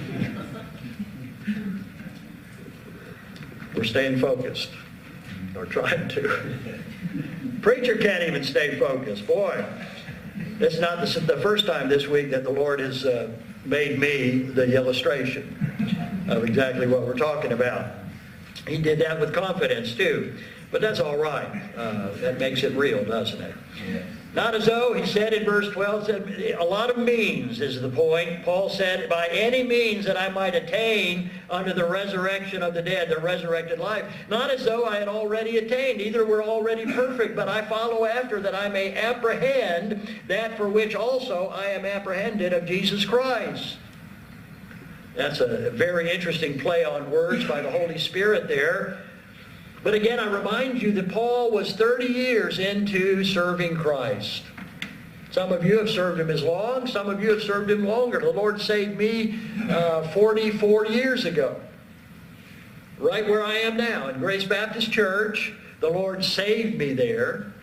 We're staying focused, or trying to. Preacher can't even stay focused. Boy, it's not the, the first time this week that the Lord has uh, made me the illustration of exactly what we're talking about. He did that with confidence, too. But that's all right. Uh, that makes it real, doesn't it? Yeah. Not as though, he said in verse twelve, said, a lot of means is the point. Paul said, by any means that I might attain unto the resurrection of the dead, the resurrected life. Not as though I had already attained. Either we're already perfect, but I follow after that I may apprehend that for which also I am apprehended of Jesus Christ. That's a very interesting play on words by the Holy Spirit there. But again, I remind you that Paul was thirty years into serving Christ. Some of you have served him as long. Some of you have served him longer. The Lord saved me uh, forty-four years ago. Right where I am now in Grace Baptist Church. The Lord saved me there.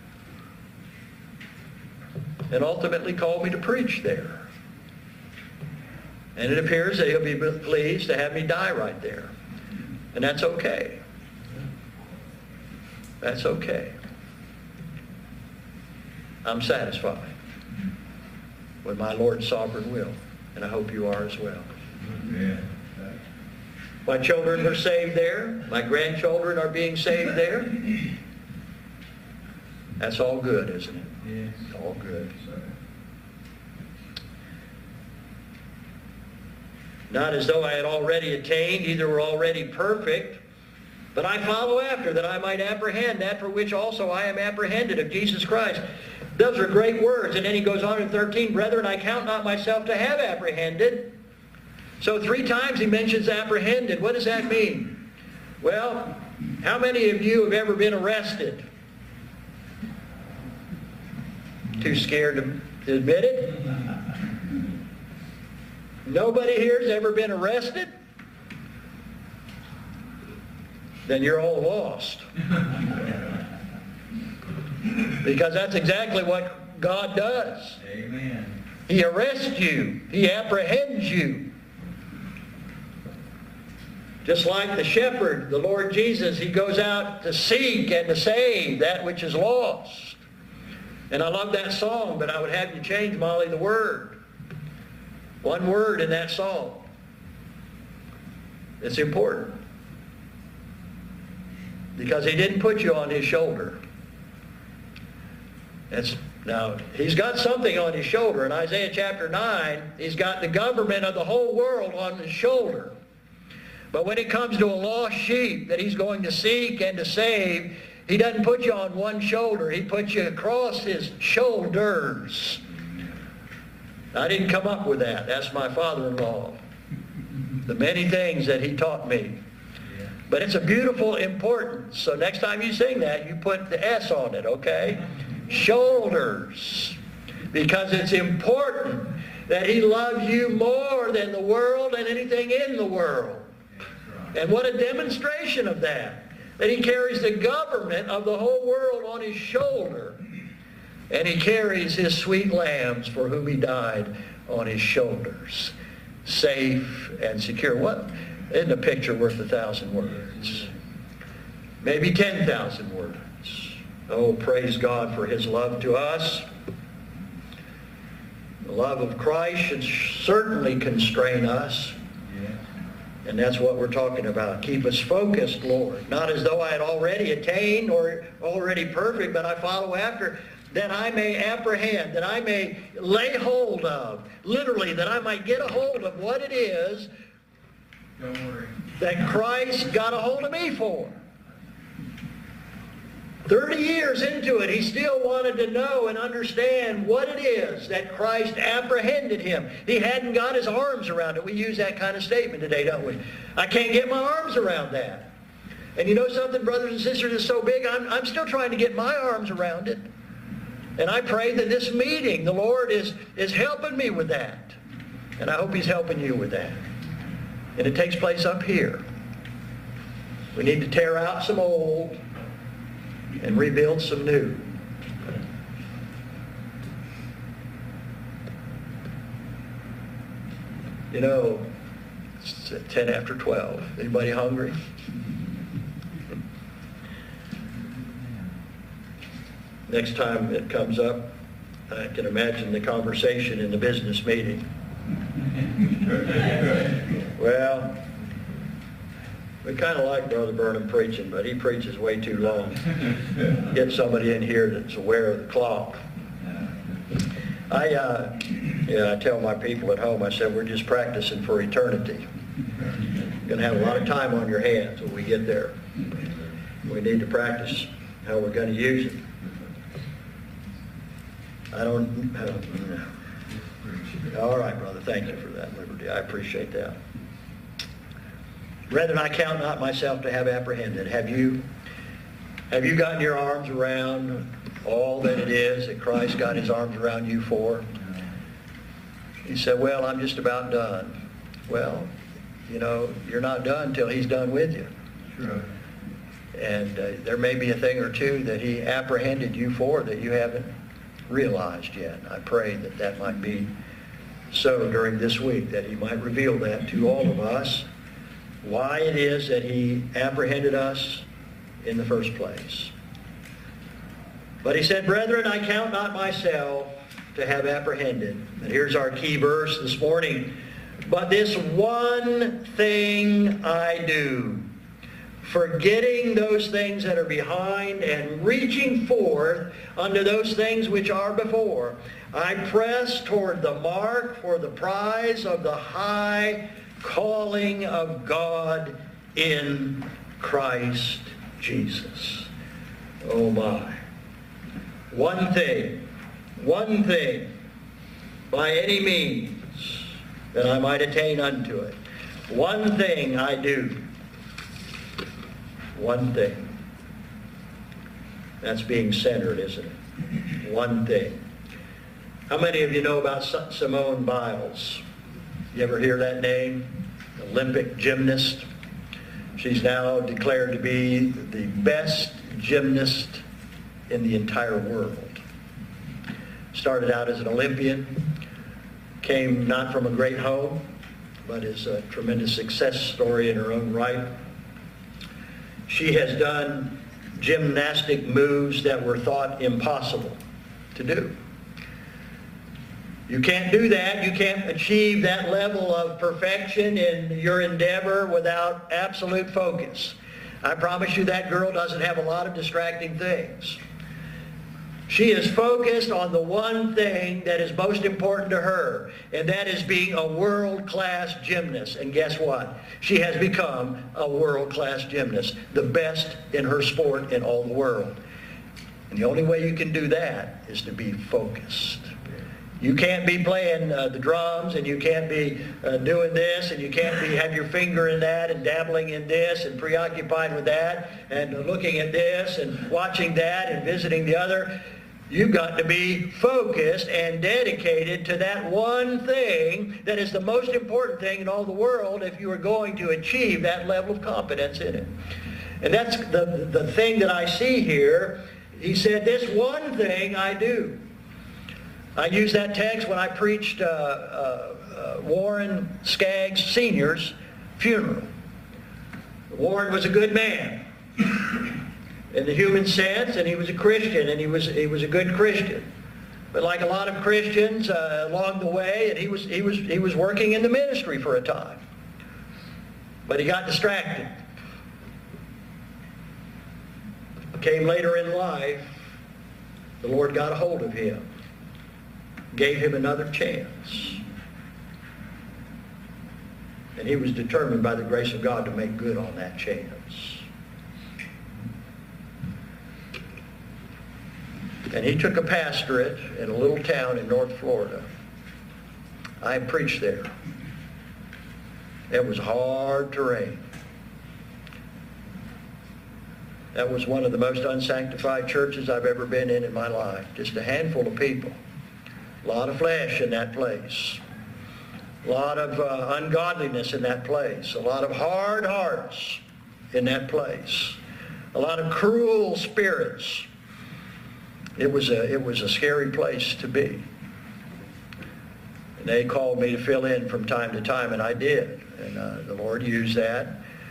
And ultimately called me to preach there. And it appears that he'll be pleased to have me die right there. And that's okay. That's okay. I'm satisfied with my Lord's sovereign will, and I hope you are as well. Yeah. My children are saved there. My grandchildren are being saved there. That's all good, isn't it? Yes. All good. Not as though I had already attained, either were already perfect, but I follow after that I might apprehend that for which also I am apprehended of Jesus Christ. Those are great words. And then he goes on in thirteen, brethren, I count not myself to have apprehended. So three times he mentions apprehended. What does that mean? Well, how many of you have ever been arrested? Too scared to admit it? Nobody here has ever been arrested? Then you're all lost. Because that's exactly what God does. Amen. He arrests you. He apprehends you. Just like the shepherd, the Lord Jesus, he goes out to seek and to save that which is lost. And I love that song, but I would have you change, Molly, the word. One word in that song. It's important. Because he didn't put you on his shoulder. It's, now, he's got something on his shoulder. In Isaiah chapter nine, he's got the government of the whole world on his shoulder. But when it comes to a lost sheep that he's going to seek and to save, he doesn't put you on one shoulder. He puts you across his shoulders. I didn't come up with that. That's my father-in-law. The many things that he taught me. But it's a beautiful importance. So next time you sing that, you put the S on it, okay? Shoulders. Because it's important that he loves you more than the world and anything in the world. And what a demonstration of that. That he carries the government of the whole world on his shoulder. And he carries his sweet lambs for whom he died on his shoulders. Safe and secure. What? Isn't a picture worth a thousand words? Maybe ten thousand words. Oh, praise God for his love to us. The love of Christ should certainly constrain us. And that's what we're talking about. Keep us focused, Lord. Not as though I had already attained or already perfect, but I follow after, that I may apprehend, that I may lay hold of, literally, that I might get a hold of what it is Don't worry. that Christ got a hold of me for. Thirty years into it, he still wanted to know and understand what it is that Christ apprehended him. He hadn't got his arms around it. We use that kind of statement today, don't we? I can't get my arms around that. And you know something, brothers and sisters, is so big, I'm, I'm still trying to get my arms around it. And I pray that this meeting, the Lord is, is helping me with that. And I hope he's helping you with that. And it takes place up here. We need to tear out some old and rebuild some new. You know, it's at ten after twelve. Anybody hungry? Next time it comes up, I can imagine the conversation in the business meeting. Well, we kind of like Brother Burnham preaching, but he preaches way too long. Get somebody in here that's aware of the clock. I, uh, yeah, I tell my people at home, I said, we're just practicing for eternity. You're going to have a lot of time on your hands when we get there. We need to practice how we're going to use it. I don't, I don't know. All right, brother, thank you for that liberty. I appreciate that. Brethren, I count not myself to have apprehended. Have you? Have you gotten your arms around all that it is that Christ got his arms around you for? He said, well, I'm just about done. Well, you know, you're not done till he's done with you. Sure. And uh, there may be a thing or two that he apprehended you for that you haven't realized yet. I pray that that might be so during this week, that he might reveal that to all of us, why it is that he apprehended us in the first place. But he said, brethren, I count not myself to have apprehended. And here's our key verse this morning. But this one thing I do, forgetting those things that are behind and reaching forth unto those things which are before, I press toward the mark for the prize of the high calling of God in Christ Jesus. Oh my. One thing, one thing, by any means, that I might attain unto it. One thing I do. One thing. That's being centered, isn't it? One thing. How many of you know about Simone Biles? You ever hear that name? Olympic gymnast. She's now declared to be the best gymnast in the entire world. Started out as an Olympian, came not from a great home, but is a tremendous success story in her own right. She has done gymnastic moves that were thought impossible to do. You can't do that. You can't achieve that level of perfection in your endeavor without absolute focus. I promise you that girl doesn't have a lot of distracting things. She is focused on the one thing that is most important to her, and that is being a world-class gymnast. And guess what? She has become a world-class gymnast, the best in her sport in all the world. And the only way you can do that is to be focused. You can't be playing uh, the drums, and you can't be uh, doing this, and you can't be have your finger in that and dabbling in this and preoccupied with that and uh, looking at this and watching that and visiting the other. You've got to be focused and dedicated to that one thing that is the most important thing in all the world if you are going to achieve that level of competence in it. And that's the, the thing that I see here. He said, this one thing I do. I used that text when I preached uh, uh, uh, Warren Skaggs Senior's funeral. Warren was a good man in the human sense, and he was a Christian, and he was he was a good Christian. But like a lot of Christians uh, along the way, and he was he was he was working in the ministry for a time, but he got distracted. Came later in life, the Lord got a hold of him. Gave him another chance. And he was determined by the grace of God to make good on that chance. And he took a pastorate in a little town in North Florida. I preached there. It was hard terrain. That was one of the most unsanctified churches I've ever been in in my life. Just a handful of people. A lot of flesh in that place. A lot of uh, ungodliness in that place. A lot of hard hearts in that place. A lot of cruel spirits. It was a, it was a scary place to be. And they called me to fill in from time to time, and I did. And uh, the Lord used that.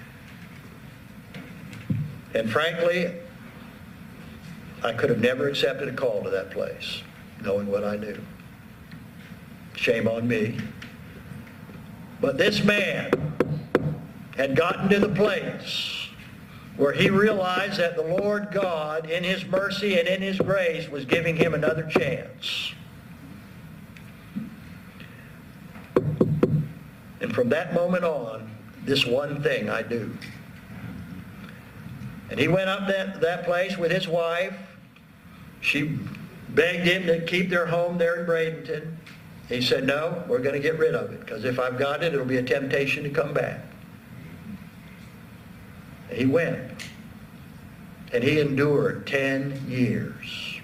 And frankly, I could have never accepted a call to that place, knowing what I knew. Shame on me. But this man had gotten to the place where he realized that the Lord God, in His mercy and in His grace, was giving him another chance. And from that moment on, this one thing I do. And he went up that, that place with his wife. She begged him to keep their home there in Bradenton. He said, no, we're going to get rid of it, because if I've got it, it'll be a temptation to come back. And he went. And he endured ten years.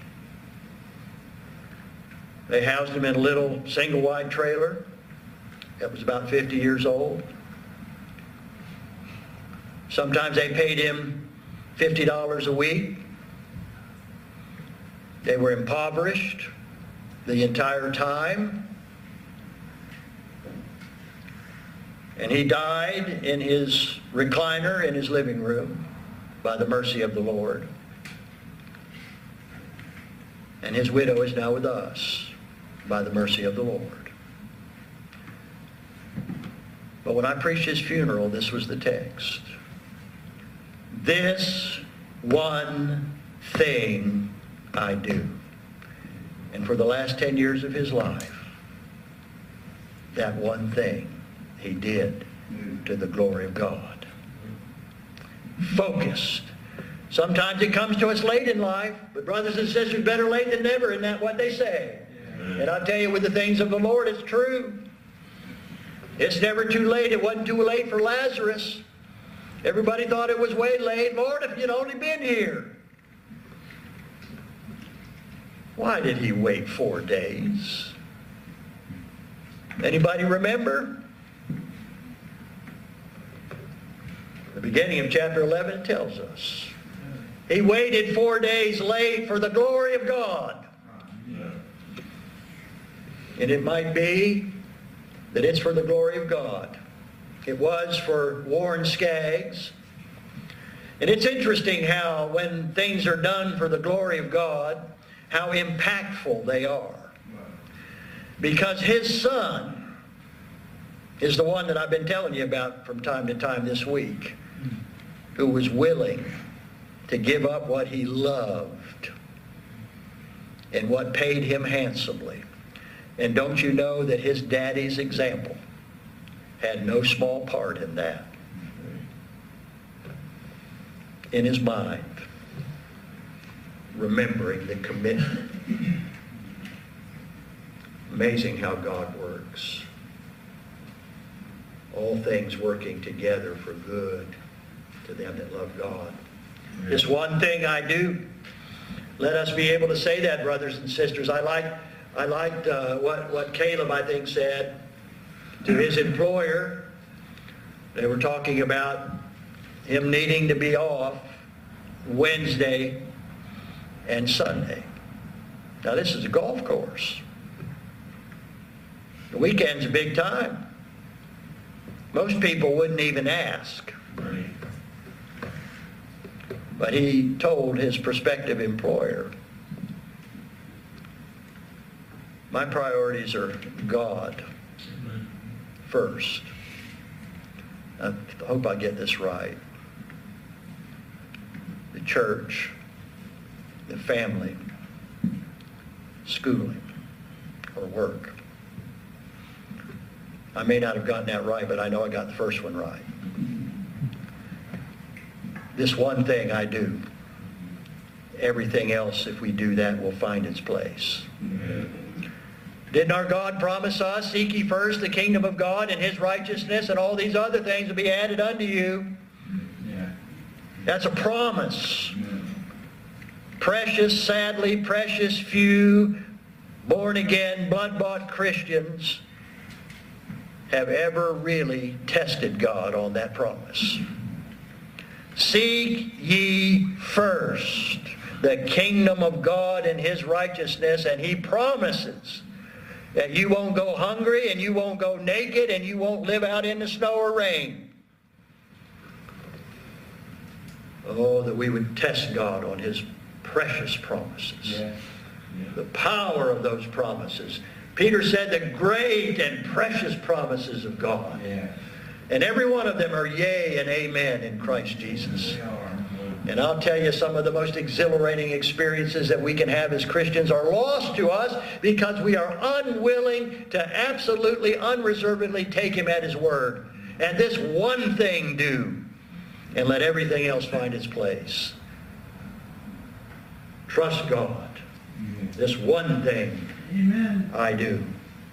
They housed him in a little single-wide trailer that was about fifty years old. Sometimes they paid him fifty dollars a week. They were impoverished the entire time. And he died in his recliner in his living room by the mercy of the Lord. And his widow is now with us by the mercy of the Lord. But when I preached his funeral, this was the text. This one thing I do. And for the last ten years of his life, that one thing he did to the glory of God. Focused. Sometimes it comes to us late in life, but brothers and sisters, better late than never, isn't that what they say? And I'll tell you, with the things of the Lord, it's true. It's never too late. It wasn't too late for Lazarus. Everybody thought it was way late. Lord, if you'd only been here. Why did he wait four days? Anybody remember? The beginning of chapter eleven tells us. He waited four days late for the glory of God. And it might be that it's for the glory of God. It was for Warren Skaggs. And it's interesting how when things are done for the glory of God, how impactful they are. Because his son is the one that I've been telling you about from time to time this week, who was willing to give up what he loved and what paid him handsomely. And don't you know that his daddy's example had no small part in that? In his mind, remembering the commitment. Amazing how God works. All things working together for good to them that love God. This one thing I do, let us be able to say that, brothers and sisters. I like, I liked uh, what, what Caleb, I think, said to his employer. They were talking about him needing to be off Wednesday and Sunday. Now, this is a golf course. The weekend's a big time. Most people wouldn't even ask. But he told his prospective employer, my priorities are God first. I hope I get this right. The church, the family, schooling, or work. I may not have gotten that right, but I know I got the first one right. This one thing I do. Everything else, if we do that, will find its place. Amen. Didn't our God promise us, seek ye first the kingdom of God and his righteousness, and all these other things will be added unto you? Yeah. That's a promise. Yeah. Precious, sadly, precious few born-again, blood-bought Christians have ever really tested God on that promise. Seek ye first the kingdom of God and his righteousness, and he promises that you won't go hungry and you won't go naked and you won't live out in the snow or rain. Oh, that we would test God on his precious promises. Yeah. Yeah. The power of those promises. Peter said the great and precious promises of God. Yeah. And every one of them are yea and amen in Christ Jesus. And I'll tell you, some of the most exhilarating experiences that we can have as Christians are lost to us because we are unwilling to absolutely, unreservedly take him at his word. And this one thing do, and let everything else find its place. Trust God. This one thing Amen. I do.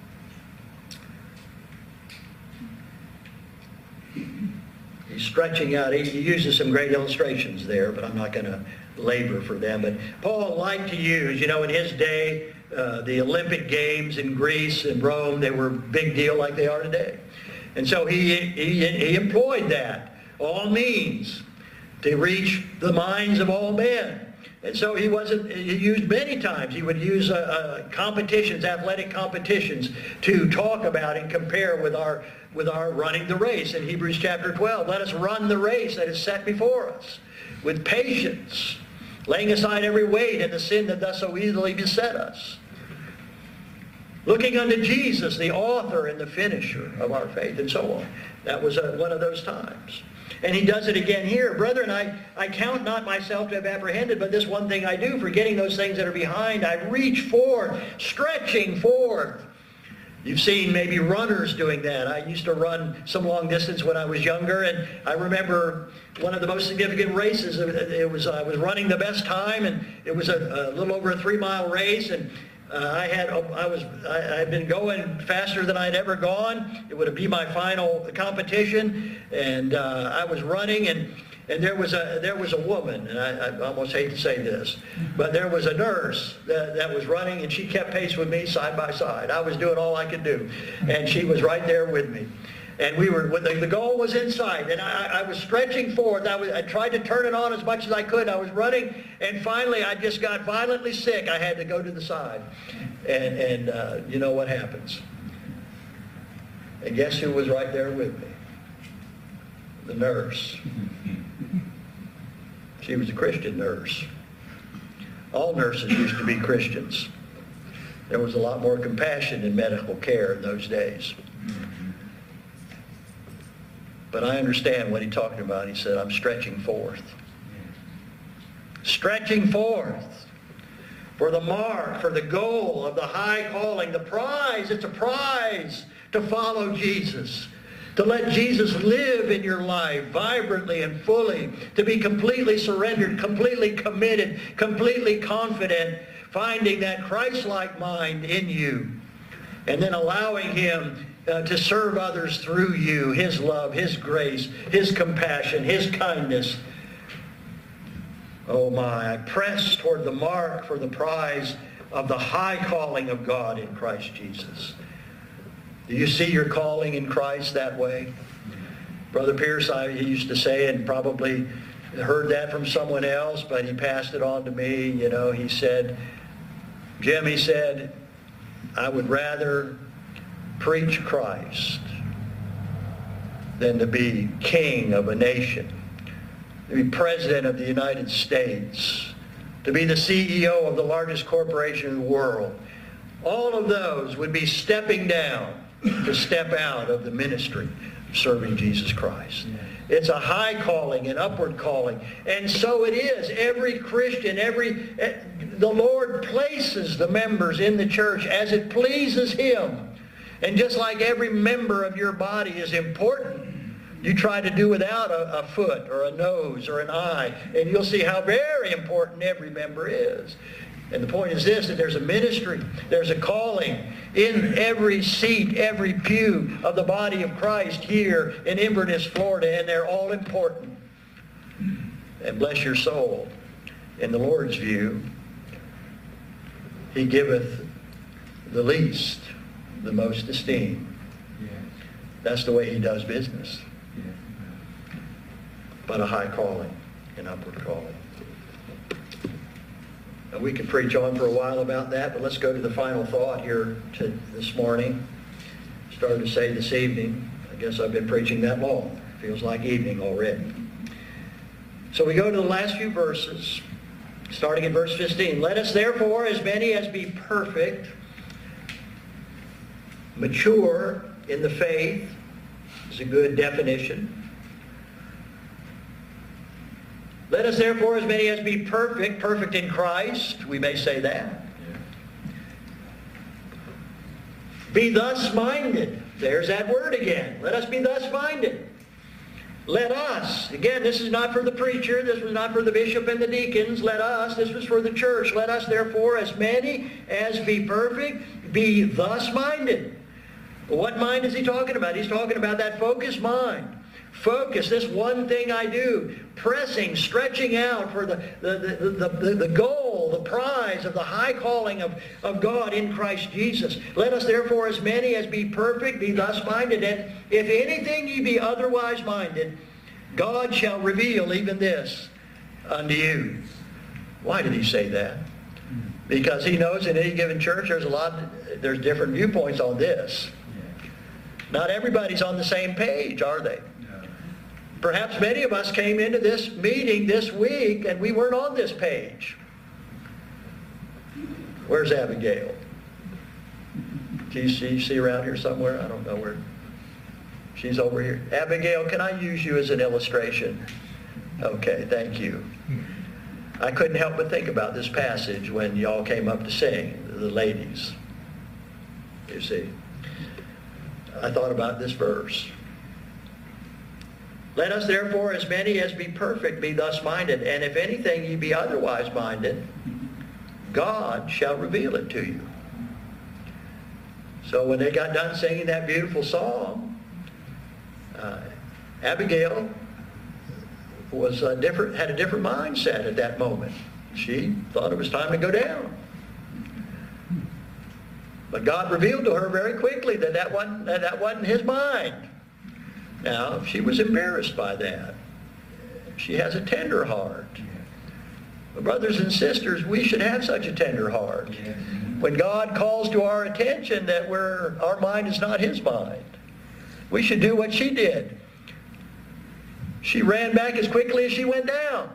He's stretching out. He uses some great illustrations there, but I'm not going to labor for them. But Paul liked to use, you know, in his day, uh, the Olympic Games in Greece and Rome, they were a big deal like they are today. And so he, he, he employed that, all means, to reach the minds of all men. And so he wasn't, he used many times, he would use uh, uh, competitions, athletic competitions, to talk about and compare with our, with our running the race. In Hebrews chapter twelve, let us run the race that is set before us with patience, laying aside every weight and the sin that does so easily beset us. Looking unto Jesus, the author and the finisher of our faith, and so on. That was uh, one of those times. And he does it again here. Brethren, I, I count not myself to have apprehended, but this one thing I do, forgetting those things that are behind, I reach forth, stretching forth. You've seen maybe runners doing that. I used to run some long distance when I was younger, and I remember one of the most significant races. It was I was running the best time, and it was a, a little over a three-mile race, and Uh, I had I was I had been going faster than I'd ever gone. It would be my final competition, and uh, I was running, and and there was a there was a woman, and I, I almost hate to say this, but there was a nurse that, that was running, and she kept pace with me side by side. I was doing all I could do, and she was right there with me. And we were, the goal was in sight, and I, I was stretching forth. I, was, I tried to turn it on as much as I could. I was running, and finally I just got violently sick. I had to go to the side. And, and uh, you know what happens. And guess who was right there with me? The nurse. She was a Christian nurse. All nurses used to be Christians. There was a lot more compassion in medical care in those days. But I understand what he's talking about. He said, I'm stretching forth. Stretching forth for the mark, for the goal of the high calling, the prize. It's a prize to follow Jesus, to let Jesus live in your life vibrantly and fully, to be completely surrendered, completely committed, completely confident, finding that Christ-like mind in you, and then allowing Him uh, to serve others through you, His love, His grace, His compassion, His kindness. Oh my, I press toward the mark for the prize of the high calling of God in Christ Jesus. Do you see your calling in Christ that way? Brother Pierce, I, he used to say, and probably heard that from someone else, but he passed it on to me. You know, he said, Jim, he said, I would rather preach Christ than to be king of a nation, to be president of the United States, to be the C E O of the largest corporation in the world. All of those would be stepping down to step out of the ministry of serving Jesus Christ. It's a high calling, an upward calling. And so it is. Every Christian, every the Lord places the members in the church as it pleases Him. And just like every member of your body is important, you try to do without a, a foot or a nose or an eye, and you'll see how very important every member is. And the point is this, that there's a ministry, there's a calling in every seat, every pew of the body of Christ here in Inverness, Florida, and they're all important. And bless your soul, in the Lord's view, He giveth the least the most esteem. That's the way He does business. But a high calling, an upward calling. And we could preach on for a while about that, but let's go to the final thought here to this morning. Started to say this evening. I guess I've been preaching that long. Feels like evening already. So we go to the last few verses, starting in verse fifteen. Let us therefore, as many as be perfect, mature in the faith, is a good definition. Let us therefore, as many as be perfect, perfect in Christ, we may say that. Be thus minded. There's that word again. Let us be thus minded. Let us. Again, this is not for the preacher. This was not for the bishop and the deacons. Let us. This was for the church. Let us therefore, as many as be perfect, be thus minded. What mind is he talking about? He's talking about that focused mind. Focus, this one thing I do, pressing, stretching out for the, the, the, the, the goal, the prize of the high calling of, of God in Christ Jesus. Let us therefore, as many as be perfect, be thus minded. And if anything ye be otherwise minded, God shall reveal even this unto you. Why did he say that? Because he knows in any given church there's a lot, there's different viewpoints on this. Not everybody's on the same page, are they? Perhaps many of us came into this meeting this week and we weren't on this page. Where's Abigail? Do you see, see around here somewhere? I don't know where. She's over here. Abigail, can I use you as an illustration? Okay, thank you. I couldn't help but think about this passage when y'all came up to sing, the ladies. You see. I thought about this verse. Let us therefore, as many as be perfect, be thus minded. And if anything ye be otherwise minded, God shall reveal it to you. So when they got done singing that beautiful song, uh, Abigail was a different, had a different mindset at that moment. She thought it was time to go down. But God revealed to her very quickly that that wasn't, that, that wasn't his mind. Now, she was embarrassed by that. She has a tender heart. But brothers and sisters, we should have such a tender heart. When God calls to our attention that we're, our mind is not his mind. We should do what she did. She ran back as quickly as she went down.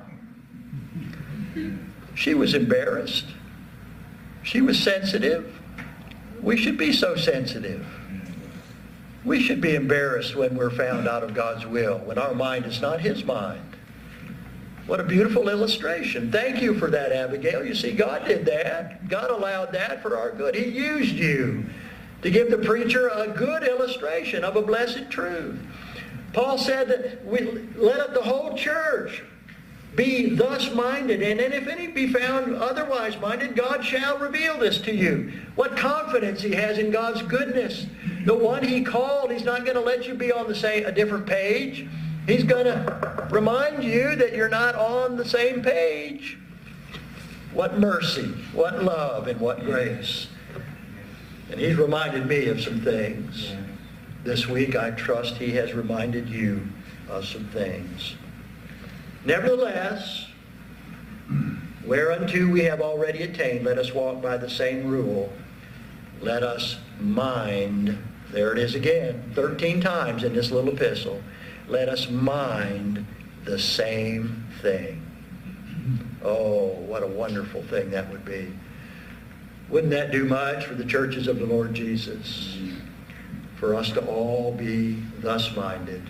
She was embarrassed. She was sensitive. We should be so sensitive. We should be embarrassed when we're found out of God's will, when our mind is not His mind. What a beautiful illustration. Thank you for that, Abigail. You see, God did that. God allowed that for our good. He used you to give the preacher a good illustration of a blessed truth. Paul said that we let the whole church be thus minded, and then if any be found otherwise minded, God shall reveal this to you. What confidence he has in God's goodness. The one He called, He's not going to let you be on the same, a different page. He's going to remind you that you're not on the same page. What mercy, what love, and what grace. And He's reminded me of some things. This week, I trust He has reminded you of some things. Nevertheless, whereunto we have already attained, let us walk by the same rule. Let us mind, there it is again, thirteen times in this little epistle. Let us mind the same thing. Oh, what a wonderful thing that would be. Wouldn't that do much for the churches of the Lord Jesus? For us to all be thus minded,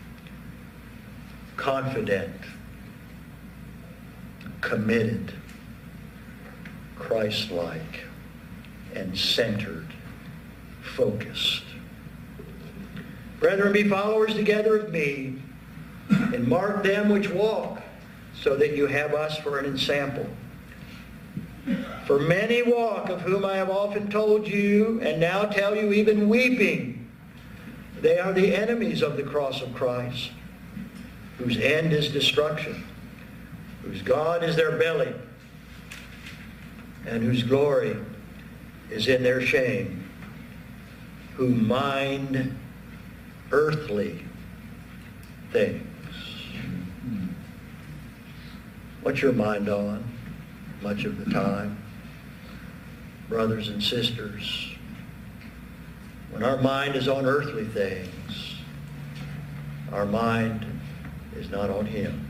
confident, committed, Christ-like, and centered, focused. Brethren, be followers together of me, and mark them which walk, so that you have us for an ensample. For many walk, of whom I have often told you, and now tell you even weeping. They are the enemies of the cross of Christ, whose end is destruction, whose God is their belly, and whose glory is in their shame, who mind earthly things. What's your mind on much of the time? Brothers and sisters, when our mind is on earthly things, our mind is not on Him.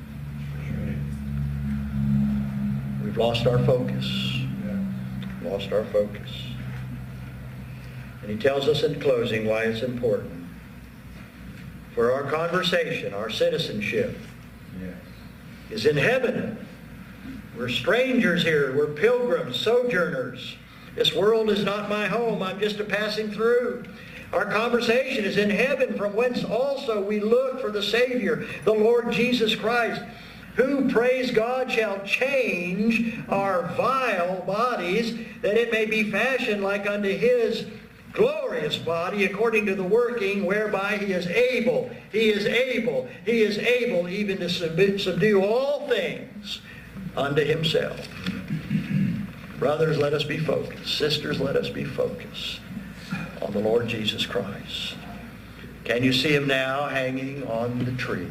We've lost our focus. Lost our focus. And he tells us in closing why it's important. For our conversation, our citizenship, yes, is in heaven. We're strangers here. We're pilgrims, sojourners. This world is not my home. I'm just a passing through. Our conversation is in heaven, from whence also we look for the Savior, the Lord Jesus Christ, who, praise God, shall change our vile bodies, that it may be fashioned like unto His glorious body, according to the working whereby He is able, He is able, He is able even to subdue all things unto Himself. Brothers, let us be focused. Sisters, let us be focused on the Lord Jesus Christ. Can you see Him now hanging on the tree?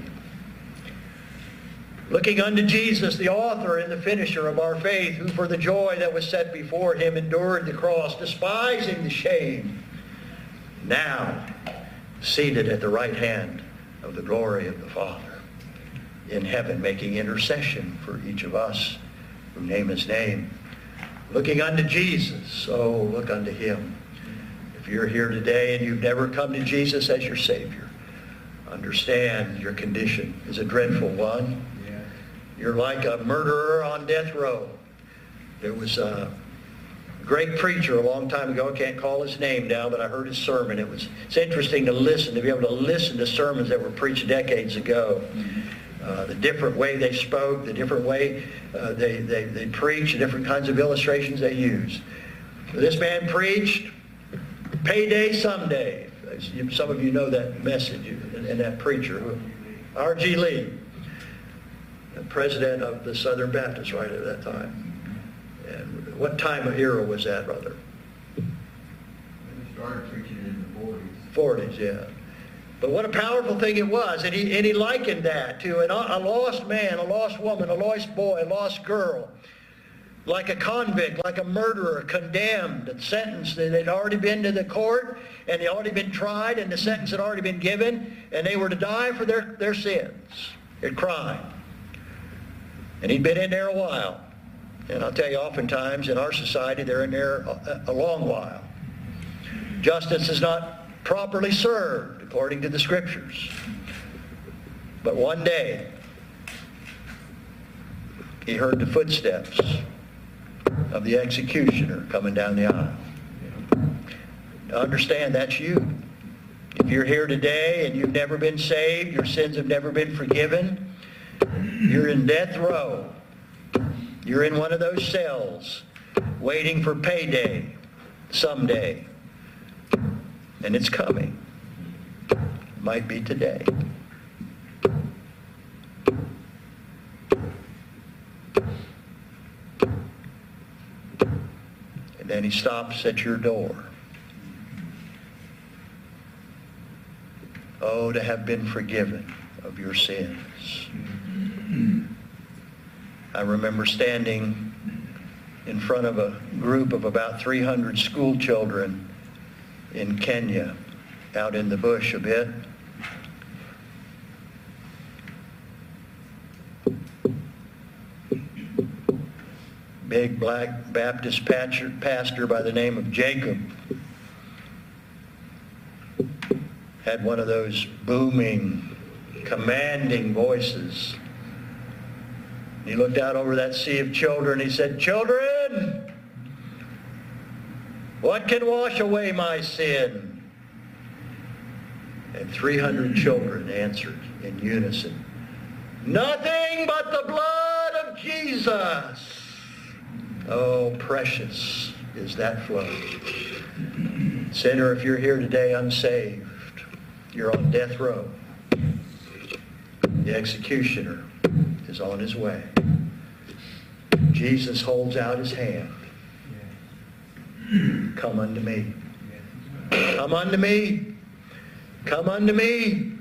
Looking unto Jesus, the author and the finisher of our faith, who for the joy that was set before Him endured the cross, despising the shame, now seated at the right hand of the glory of the Father in heaven, making intercession for each of us who name His name. Looking unto Jesus, oh, look unto Him. If you're here today and you've never come to Jesus as your Savior, understand your condition is a dreadful one. You're like a murderer on death row. There was a great preacher a long time ago. I can't call his name now, but I heard his sermon. It was, it's interesting to listen, to be able to listen to sermons that were preached decades ago. Uh, the different way they spoke, the different way uh, they, they, they preached, the different kinds of illustrations they used. This man preached, payday someday. Some of you know that message and, and that preacher, R G Lee. President of the Southern Baptist right at that time. And what time of era was that, brother? When he started preaching in the forties. forties, yeah. But what a powerful thing it was. And he, and he likened that to an, a lost man, a lost woman, a lost boy, a lost girl, like a convict, like a murderer, condemned and sentenced. They'd already been to the court, and they already been tried, and the sentence had already been given, and they were to die for their, their sins, their crime. And he'd been in there a while. And I'll tell you, oftentimes in our society, they're in there a, a long while. Justice is not properly served according to the Scriptures. But one day, he heard the footsteps of the executioner coming down the aisle. Now understand, that's you. If you're here today and you've never been saved, your sins have never been forgiven, you're in death row. You're in one of those cells waiting for payday someday. And it's coming. It might be today. And then he stops at your door. Oh, to have been forgiven of your sins. I remember standing in front of a group of about three hundred school children in Kenya, out in the bush a bit. Big black Baptist pastor by the name of Jacob had one of those booming, commanding voices. He looked out over that sea of children. He said, "Children, what can wash away my sin?" And three hundred children answered in unison, "Nothing but the blood of Jesus." Oh, precious is that flow. Sinner, if you're here today unsaved, you're on death row. The executioner is on his way. Jesus holds out his hand. Come unto me. Come unto me. Come unto me.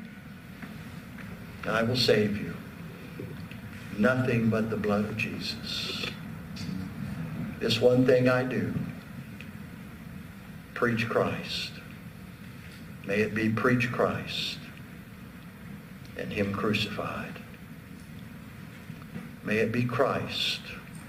I will save you. Nothing but the blood of Jesus. This one thing I do. Preach Christ. May it be preach Christ and Him crucified. May it be Christ.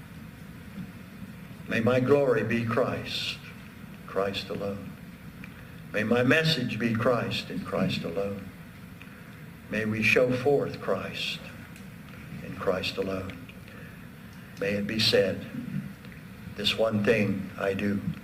May my glory be Christ, Christ alone. May my message be Christ and Christ alone. May we show forth Christ and Christ alone. May it be said, this one thing I do.